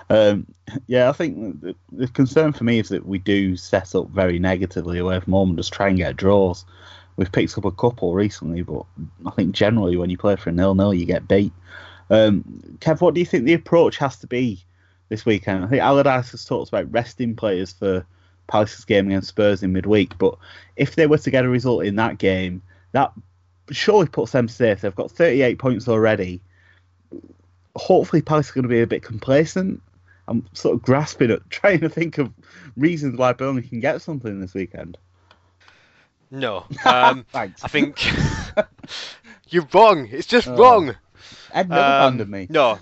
I think the concern for me is that we do set up very negatively away from home and just try and get draws. We've picked up a couple recently, but I think generally when you play for a 0-0, you get beat. Kev, what do you think the approach has to be this weekend? I think Allardyce has talked about resting players for Palace's game against Spurs in midweek, but if they were to get a result in that game, that surely puts them safe. They've got 38 points already. Hopefully Palace are going to be a bit complacent. I'm sort of grasping at trying to think of reasons why Burnley can get something this weekend. No. Thanks. I think you're wrong. It's just wrong. Ed never abandoned me. No.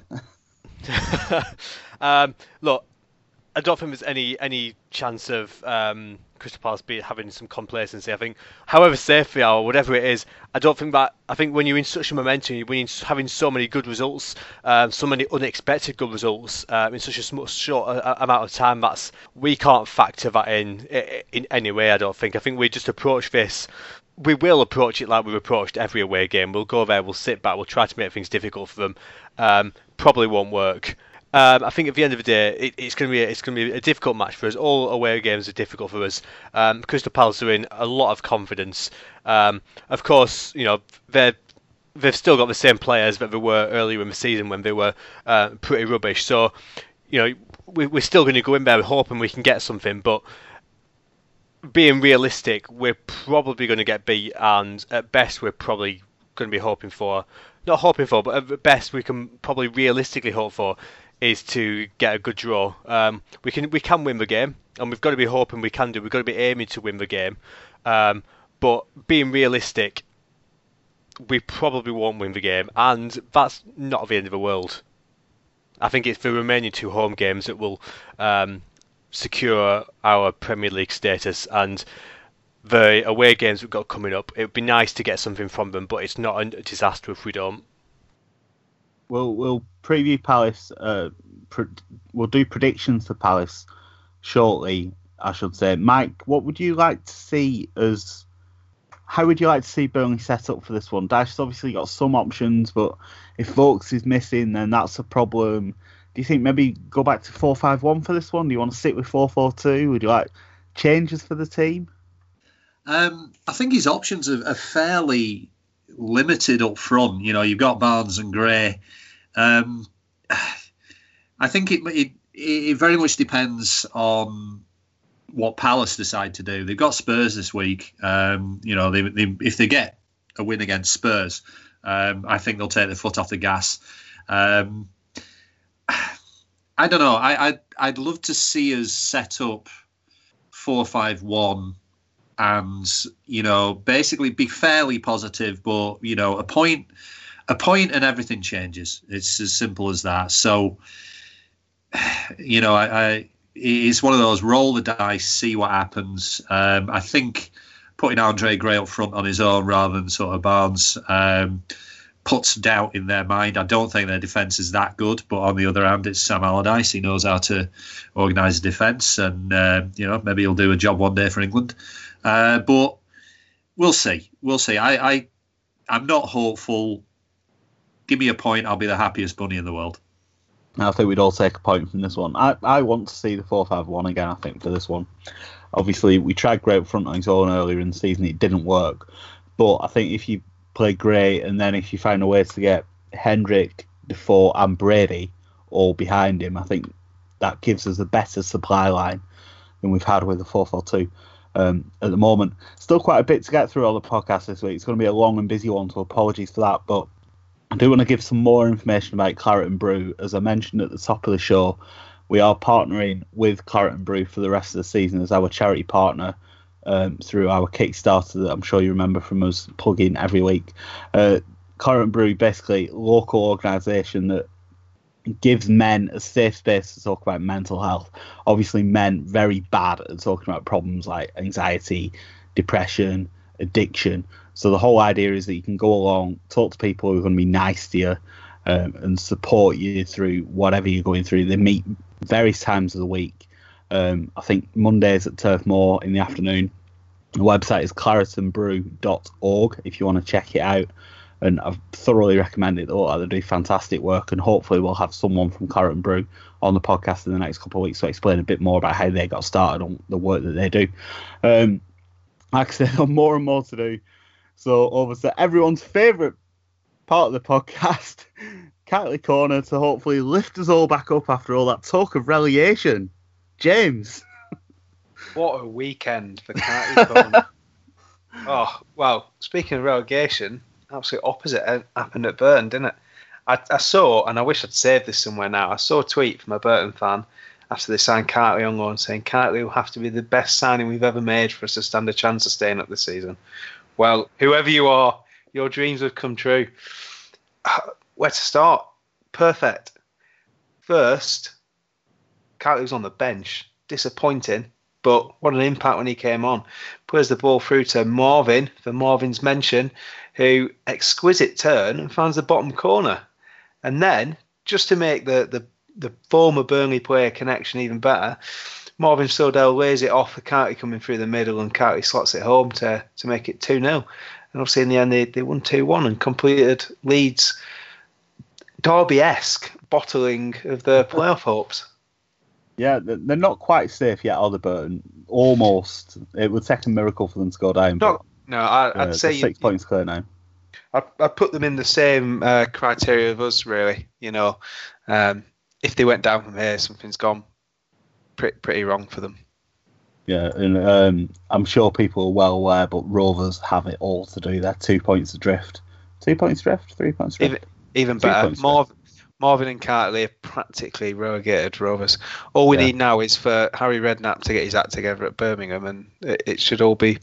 Look, I don't think there's any chance of Crystal Palace having some complacency. I think, however safe they are or whatever it is, I think when you're in such a momentum, when you're having so many good results, so many unexpected good results in such a short amount of time, we can't factor that in any way. I don't think. I think we just approach this. We will approach it like we've approached every away game. We'll go there, we'll sit back, we'll try to make things difficult for them. Probably won't work. I think at the end of the day, it's going to be a difficult match for us. All away games are difficult for us. Crystal Palace are in a lot of confidence. Of course, they've still got the same players that they were earlier in the season when they were pretty rubbish. So, we're still going to go in there hoping we can get something. But being realistic, we're probably going to get beat, and at best, we're probably going to be but at best, we can probably realistically hope for is to get a good draw. We can win the game. and we've got to be hoping we can do. We've got to be aiming to win the game. But being realistic, we probably won't win the game, and that's not the end of the world. I think it's the remaining 2 home games that will secure our Premier League status, and the away games we've got coming up. It would be nice to get something from them, but it's not a disaster if we don't. We'll preview Palace. We'll do predictions for Palace shortly, I should say. Mike, what would you like to see as? How would you like to see Burnley set up for this one? Dyche's obviously got some options, but if Vokes is missing, then that's a problem. Do you think maybe go back to 4-5-1 for this one? Do you want to stick with 4-4-2? Would you like changes for the team? I think his options are fairly limited up front. You know, you've got Barnes and Gray. I think it very much depends on what Palace decide to do. They've got Spurs this week. You know, if they get a win against Spurs, I think they'll take their foot off the gas. I don't know. I'd love to see us set up 4-5-1 and, you know, basically be fairly positive, but, you know, a point and everything changes. It's as simple as that. So, you know, it's one of those roll the dice, see what happens. I think putting Andre Gray up front on his own rather than sort of Barnes puts doubt in their mind. I don't think their defence is that good, but on the other hand, it's Sam Allardyce. He knows how to organise a defence, and you know, maybe he'll do a job one day for England. But we'll see. We'll see. I'm not hopeful. Give me a point, I'll be the happiest bunny in the world. I think we'd all take a point from this one. I want to see the 4-5-1 again, I think, for this one. Obviously, we tried Gray up front on his own earlier in the season. It didn't work. But I think if you play Gray and then if you find a way to get Hendrick, Defoe and Brady all behind him, I think that gives us a better supply line than we've had with the 4-4-2 at the moment. Still quite a bit to get through all the podcasts this week. It's going to be a long and busy one, so apologies for that. But I do want to give some more information about Claret and Brew. As I mentioned at the top of the show, we are partnering with Claret and Brew for the rest of the season as our charity partner through our Kickstarter that I'm sure you remember from us plugging every week. Claret and Brew, basically a local organisation that gives men a safe space to talk about mental health. Obviously, men very bad at talking about problems like anxiety, depression, addiction. So the whole idea is that you can go along, talk to people who are going to be nice to you and support you through whatever you're going through. They meet various times of the week. I think Mondays at Turf Moor in the afternoon. The website is claretandbrew.org if you want to check it out. And I thoroughly recommend it. They do fantastic work, and hopefully we'll have someone from Claret and Brew on the podcast in the next couple of weeks to explain a bit more about how they got started on the work that they do. Like I said, more and more to do. So over to everyone's favourite part of the podcast, Catley Corner, to hopefully lift us all back up after all that talk of relegation. James. What a weekend for Catley Corner. Oh, well, speaking of relegation, absolute opposite happened at Burton, didn't it? I saw, and I wish I'd saved this somewhere now, I saw a tweet from a Burton fan after they signed Cartley on loan saying Cartley will have to be the best signing we've ever made for us to stand a chance of staying up this season. Well, whoever you are, your dreams have come true. Where to start? Perfect. First, Cartley was on the bench. Disappointing, but what an impact when he came on. Plays the ball through to Marvin, for Marvin's mention, who exquisite turn and finds the bottom corner. And then, just to make the former Burnley player connection even better, Marvin Sodell lays it off for Cartley coming through the middle, and Cartley slots it home to make it 2-0. And obviously in the end they won 2-1 and completed Leeds' Derby-esque bottling of their playoff hopes. Yeah, they're not quite safe yet, are they, Burton? Almost. It would take a miracle for them to go down. I'd say 6 points clear now. I'd put them in the same criteria of us, really. You know, if they went down from here, something's gone pretty wrong for them. Yeah, and I'm sure people are well aware, but Rovers have it all to do. They're 2 points adrift. 2 points adrift? 3 points adrift? Even better. Marvin and Cartley are practically relegated Rovers. All we need now is for Harry Redknapp to get his act together at Birmingham, and it should all be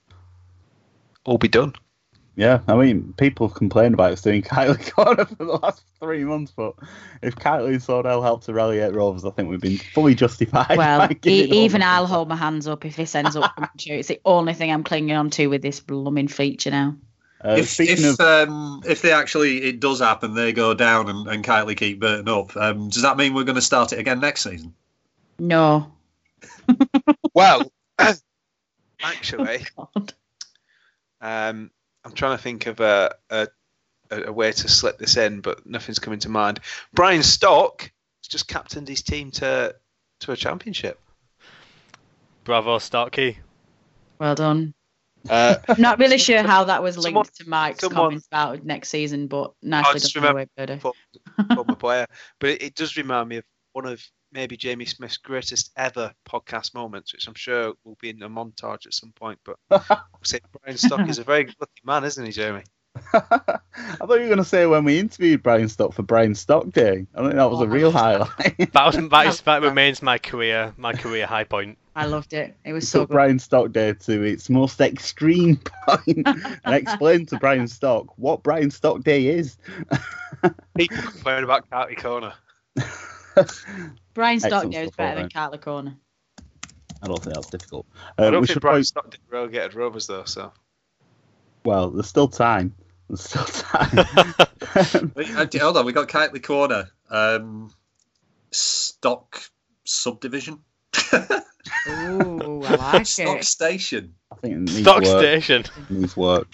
done. Yeah, I mean, people have complained about us doing Kylie Corner for the last 3 months, but if Kylie and Sordell help to relegate Rovers, I think we've been fully justified. Well, even I'll hold my hands up if this ends up coming true. It's the only thing I'm clinging on to with this blooming feature now. If they actually, it does happen, they go down and Kylie keep Burton up, does that mean we're going to start it again next season? No. Well, actually, oh, I'm trying to think of a way to slip this in, but nothing's coming to mind. Brian Stock has just captained his team to a championship. Bravo, Starkey. Well done. I'm not really sure how that was linked to Mike's comments about next season, but nicely done away, Birdie. Former player, but it does remind me of one of maybe Jamie Smith's greatest ever podcast moments, which I'm sure will be in a montage at some point. But Brian Stock is a very lucky man, isn't he, Jamie? I thought you were going to say when we interviewed Brian Stock for Brian Stock Day. I think that was a real highlight. that remains my career high point. I loved it. It was so good. Brian Stock Day to its most extreme point and explained to Brian Stock what Brian Stock Day is. People complain about Carty Corner. Brian Stock Day is better than Cartley Corner. I don't think that's difficult. I don't think Brian Stock did relegated Rovers though, so. Well, there's still time. Hold on, we got Kylie Corner. Stock subdivision. Ooh, I like Stock it. Station. I think it needs Stock work. Station. It needs work.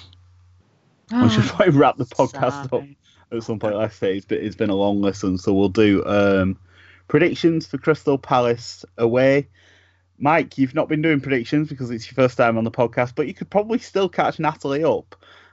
We should probably wrap the podcast Sorry. up at some point. Like I say, it's been a long listen, so we'll do predictions for Crystal Palace away. Mike, you've not been doing predictions because it's your first time on the podcast, but you could probably still catch Natalie up.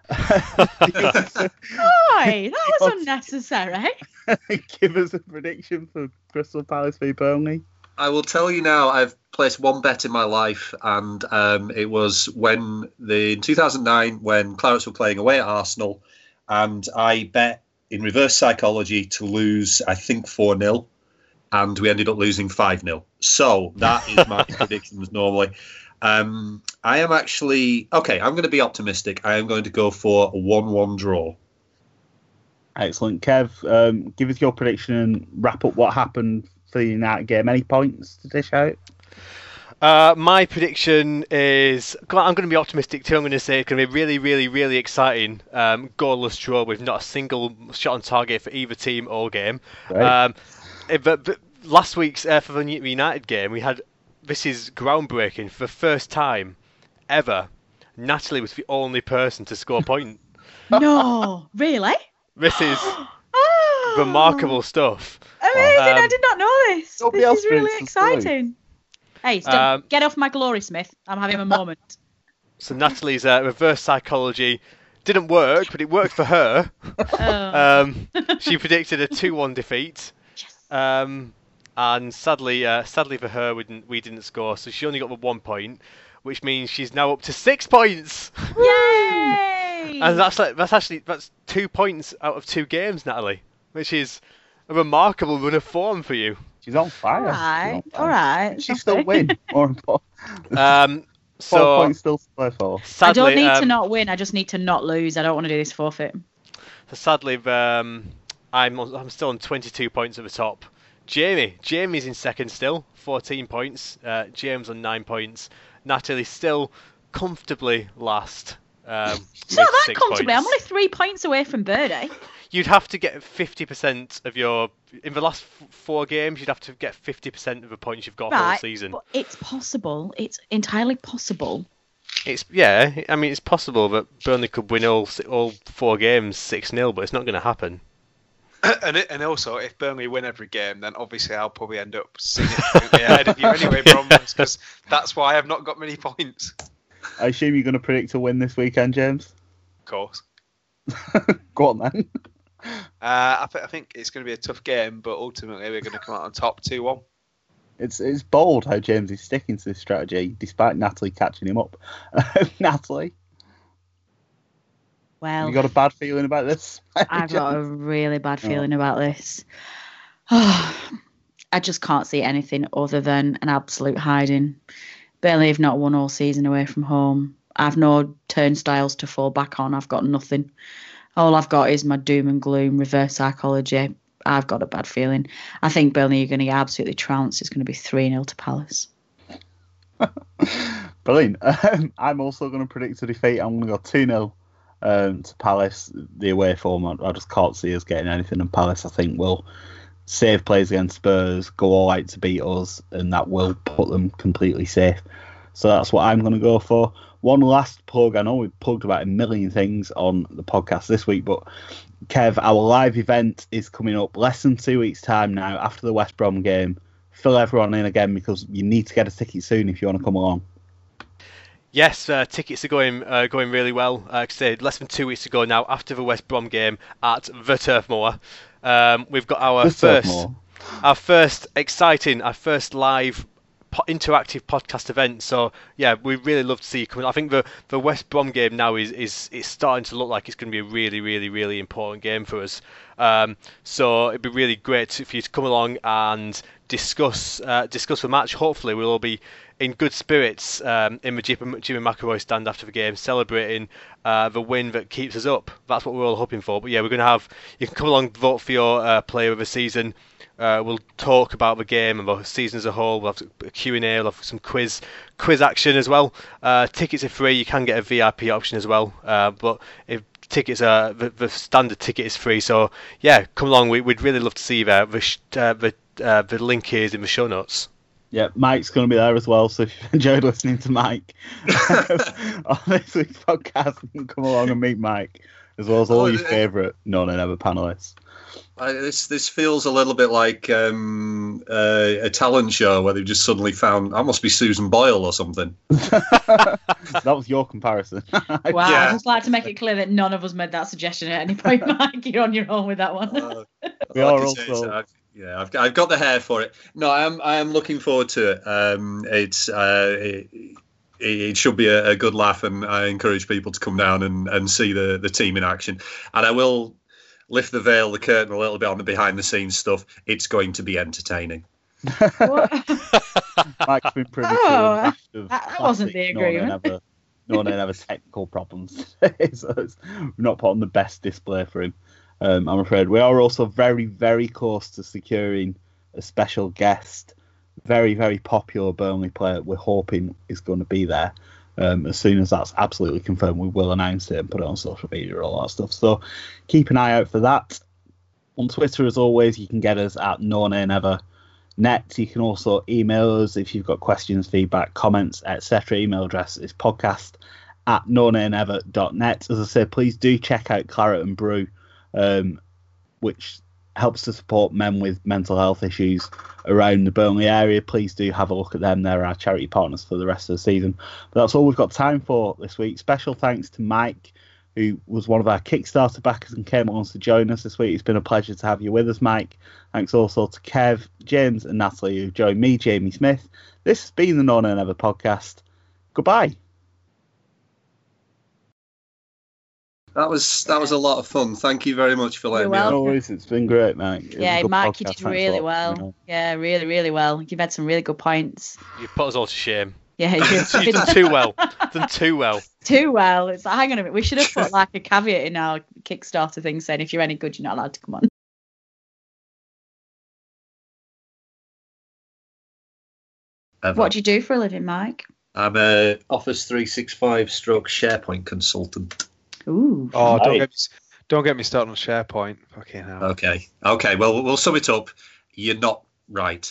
Oi, that was unnecessary. Give us a prediction for Crystal Palace v Burnley. I will tell you now, I've placed one bet in my life, and it was in 2009 when Clarets were playing away at Arsenal, and I bet in reverse psychology to lose, I think, 4-0, and we ended up losing 5-0. So that is my predictions normally. I am actually... Okay, I'm going to be optimistic. I am going to go for a 1-1 draw. Excellent. Kev, give us your prediction and wrap up what happened for the United game. Any points to dish out? My prediction is... I'm going to be optimistic too. I'm going to say it's going to be really, really, really exciting. Goalless draw with not a single shot on target for either team all game. Right. But last week's for the United game, we had... This is groundbreaking. For the first time ever, Natalie was the only person to score a point. No, really? This is Oh, remarkable stuff. amazing! I did not know this. Nobody This else is really predicts the same. exciting. Hey, stop. Get off my glory, Smith. I'm having a moment. So Natalie's reverse psychology didn't work, but it worked for her. Oh. She predicted a 2-1 defeat. And sadly for her, we didn't score, so she only got the 1 point, which means she's now up to 6 points. Yay! And that's 2 points out of 2 games, Natalie, which is a remarkable run of form for you. She's on fire. All right. She still win. More important. 4 So points still to play for. I sadly, don't need to not win. I just need to not lose. I don't want to do this forfeit. So sadly, I'm still on 22 points at the top. Jamie's in second still, 14 points. James on 9 points. Natalie's still comfortably last. It's not that comfortably. I'm only 3 points away from Birdie. You'd have to get 50% of your... In the last 4 games, you'd have to get 50% of the points you've got all season. But it's possible. It's entirely possible. It's possible that Burnley could win all 4 games 6-0, but it's not going to happen. And also, if Burnley win every game, then obviously I'll probably end up significantly ahead of you anyway, Bromans, because that's why I've not got many points. I assume you're going to predict a win this weekend, James? Of course. Go on, then. I think it's going to be a tough game, but ultimately we're going to come out on top 2-1. It's bold how James is sticking to this strategy, despite Natalie catching him up. Natalie? Well, you got a bad feeling about this? I've got a really bad feeling about this. I just can't see anything other than an absolute hiding. Burnley have not won all season away from home. I've no turnstiles to fall back on. I've got nothing. All I've got is my doom and gloom, reverse psychology. I've got a bad feeling. I think Burnley are going to get absolutely trounced. It's going to be 3-0 to Palace. Brilliant. I'm also going to predict a defeat. I'm going to go 2-0 to Palace. The away form, I just can't see us getting anything. And Palace, I think, will save plays against Spurs, go all out to beat us, and that will put them completely safe. So that's what I'm going to go for. One last plug. I know we've plugged about a million things on the podcast this week, but Kev, our live event is coming up less than 2 weeks' time now after the West Brom game. Fill everyone in again because you need to get a ticket soon if you want to come along. Yes, tickets are going really well. Like I said, less than 2 weeks to go now after the West Brom game at the Turf Moor. We've got our first live interactive podcast event. So yeah, we really love to see you coming. I think the West Brom game now is starting to look like it's going to be a really, really, really important game for us. So it'd be really great for you to come along and discuss the match. Hopefully we'll all be in good spirits in the Jimmy McIlroy stand after the game, celebrating the win that keeps us up. That's what we're all hoping for. But yeah, we're going to have, you can come along, vote for your player of the season. We'll talk about the game and the season as a whole. We'll have a Q&A, we'll have some quiz action as well. Tickets are free. You can get a VIP option as well. But if tickets are, the standard ticket is free. So yeah, come along. We'd really love to see you there. The link is in the show notes. Yeah, Mike's going to be there as well, so if you've enjoyed listening to Mike on this week's podcast, you can come along and meet Mike, as well as all your favourite None and Ever panellists. This feels a little bit like a talent show where they've just suddenly found, that must be Susan Boyle or something. That was your comparison. Wow, yeah. I'd just like to make it clear that none of us made that suggestion at any point, Mike. You're on your own with that one. We are also... Yeah, I've got the hair for it. No, I am looking forward to it. It should be a good laugh, and I encourage people to come down and see the team in action. And I will lift the veil, the curtain a little bit on the behind the scenes stuff. It's going to be entertaining. Mike's been privy to that wasn't the agreement. No one ever technical problems. So we're not put on the best display for him. I'm afraid. We are also very, very close to securing a special guest, very, very popular Burnley player. We're hoping is going to be there. As soon as that's absolutely confirmed, we will announce it and put it on social media and all that stuff. So keep an eye out for that. On Twitter, as always, you can get us at NoNameNever.net. You can also email us if you've got questions, feedback, comments, etc. Email address is podcast@NoNameNever.net. As I said, please do check out Claret and Brew, which helps to support men with mental health issues around the Burnley area. Please do have a look at them. They're our charity partners for the rest of the season. But that's all we've got time for this week. Special thanks to Mike, who was one of our Kickstarter backers and came on to join us this week. It's been a pleasure to have you with us, Mike. Thanks also to Kev, James and Natalie, who joined me, Jamie Smith. This has been the No No Never podcast. Goodbye. That was a lot of fun. Thank you very much for letting me on. Always, it's been great, Mike. Yeah, Mike, you did really well. Yeah, really, really well. You've had some really good points. You've put us all to shame. Yeah, you've done too well. Too well. It's like, hang on a minute. We should have put like a caveat in our Kickstarter thing saying if you're any good, you're not allowed to come on. What do you do for a living, Mike? I'm a Office 365 / SharePoint consultant. Ooh. Oh, don't get me started on SharePoint. Fucking hell. Okay. Well, we'll sum it up. You're not right.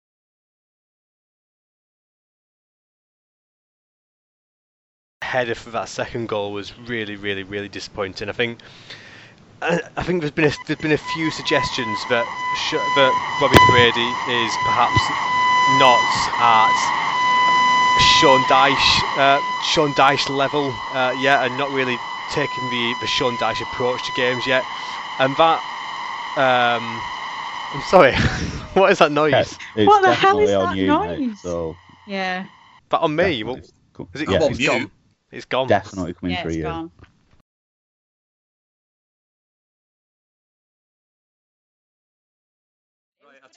Header for that second goal was really, really, really disappointing. I think there's been a few suggestions that Robbie Brady is perhaps not at Sean Dyche level yet, and not really taking the Sean Dyche approach to games yet, and that I'm sorry, what is that noise? It's what the hell is that you, noise? Mate, so yeah, but on me, well, is it? Yeah, it's gone. Definitely coming through it's you. gone.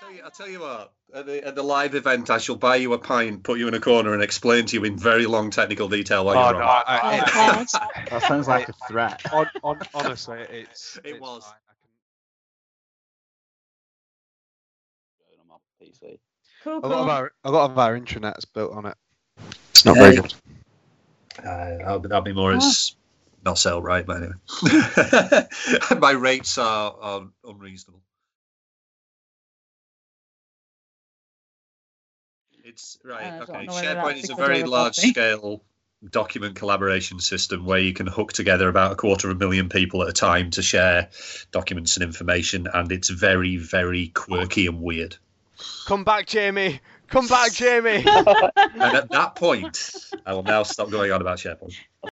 I'll tell you what. At the live event, I shall buy you a pint, put you in a corner, and explain to you in very long technical detail why you're wrong. That sounds like a threat. Honestly, it's was. fine. On my PC. Cool, A lot of our intranet's built on it. It's not very good. That'll be more as not sell right, but anyway. My rates are unreasonable. It's right. Okay. SharePoint is a very large-scale document collaboration system where you can hook together about 250,000 people at a time to share documents and information, and it's very, very quirky and weird. Come back, Jamie. Come back, Jamie. And at that point, I will now stop going on about SharePoint.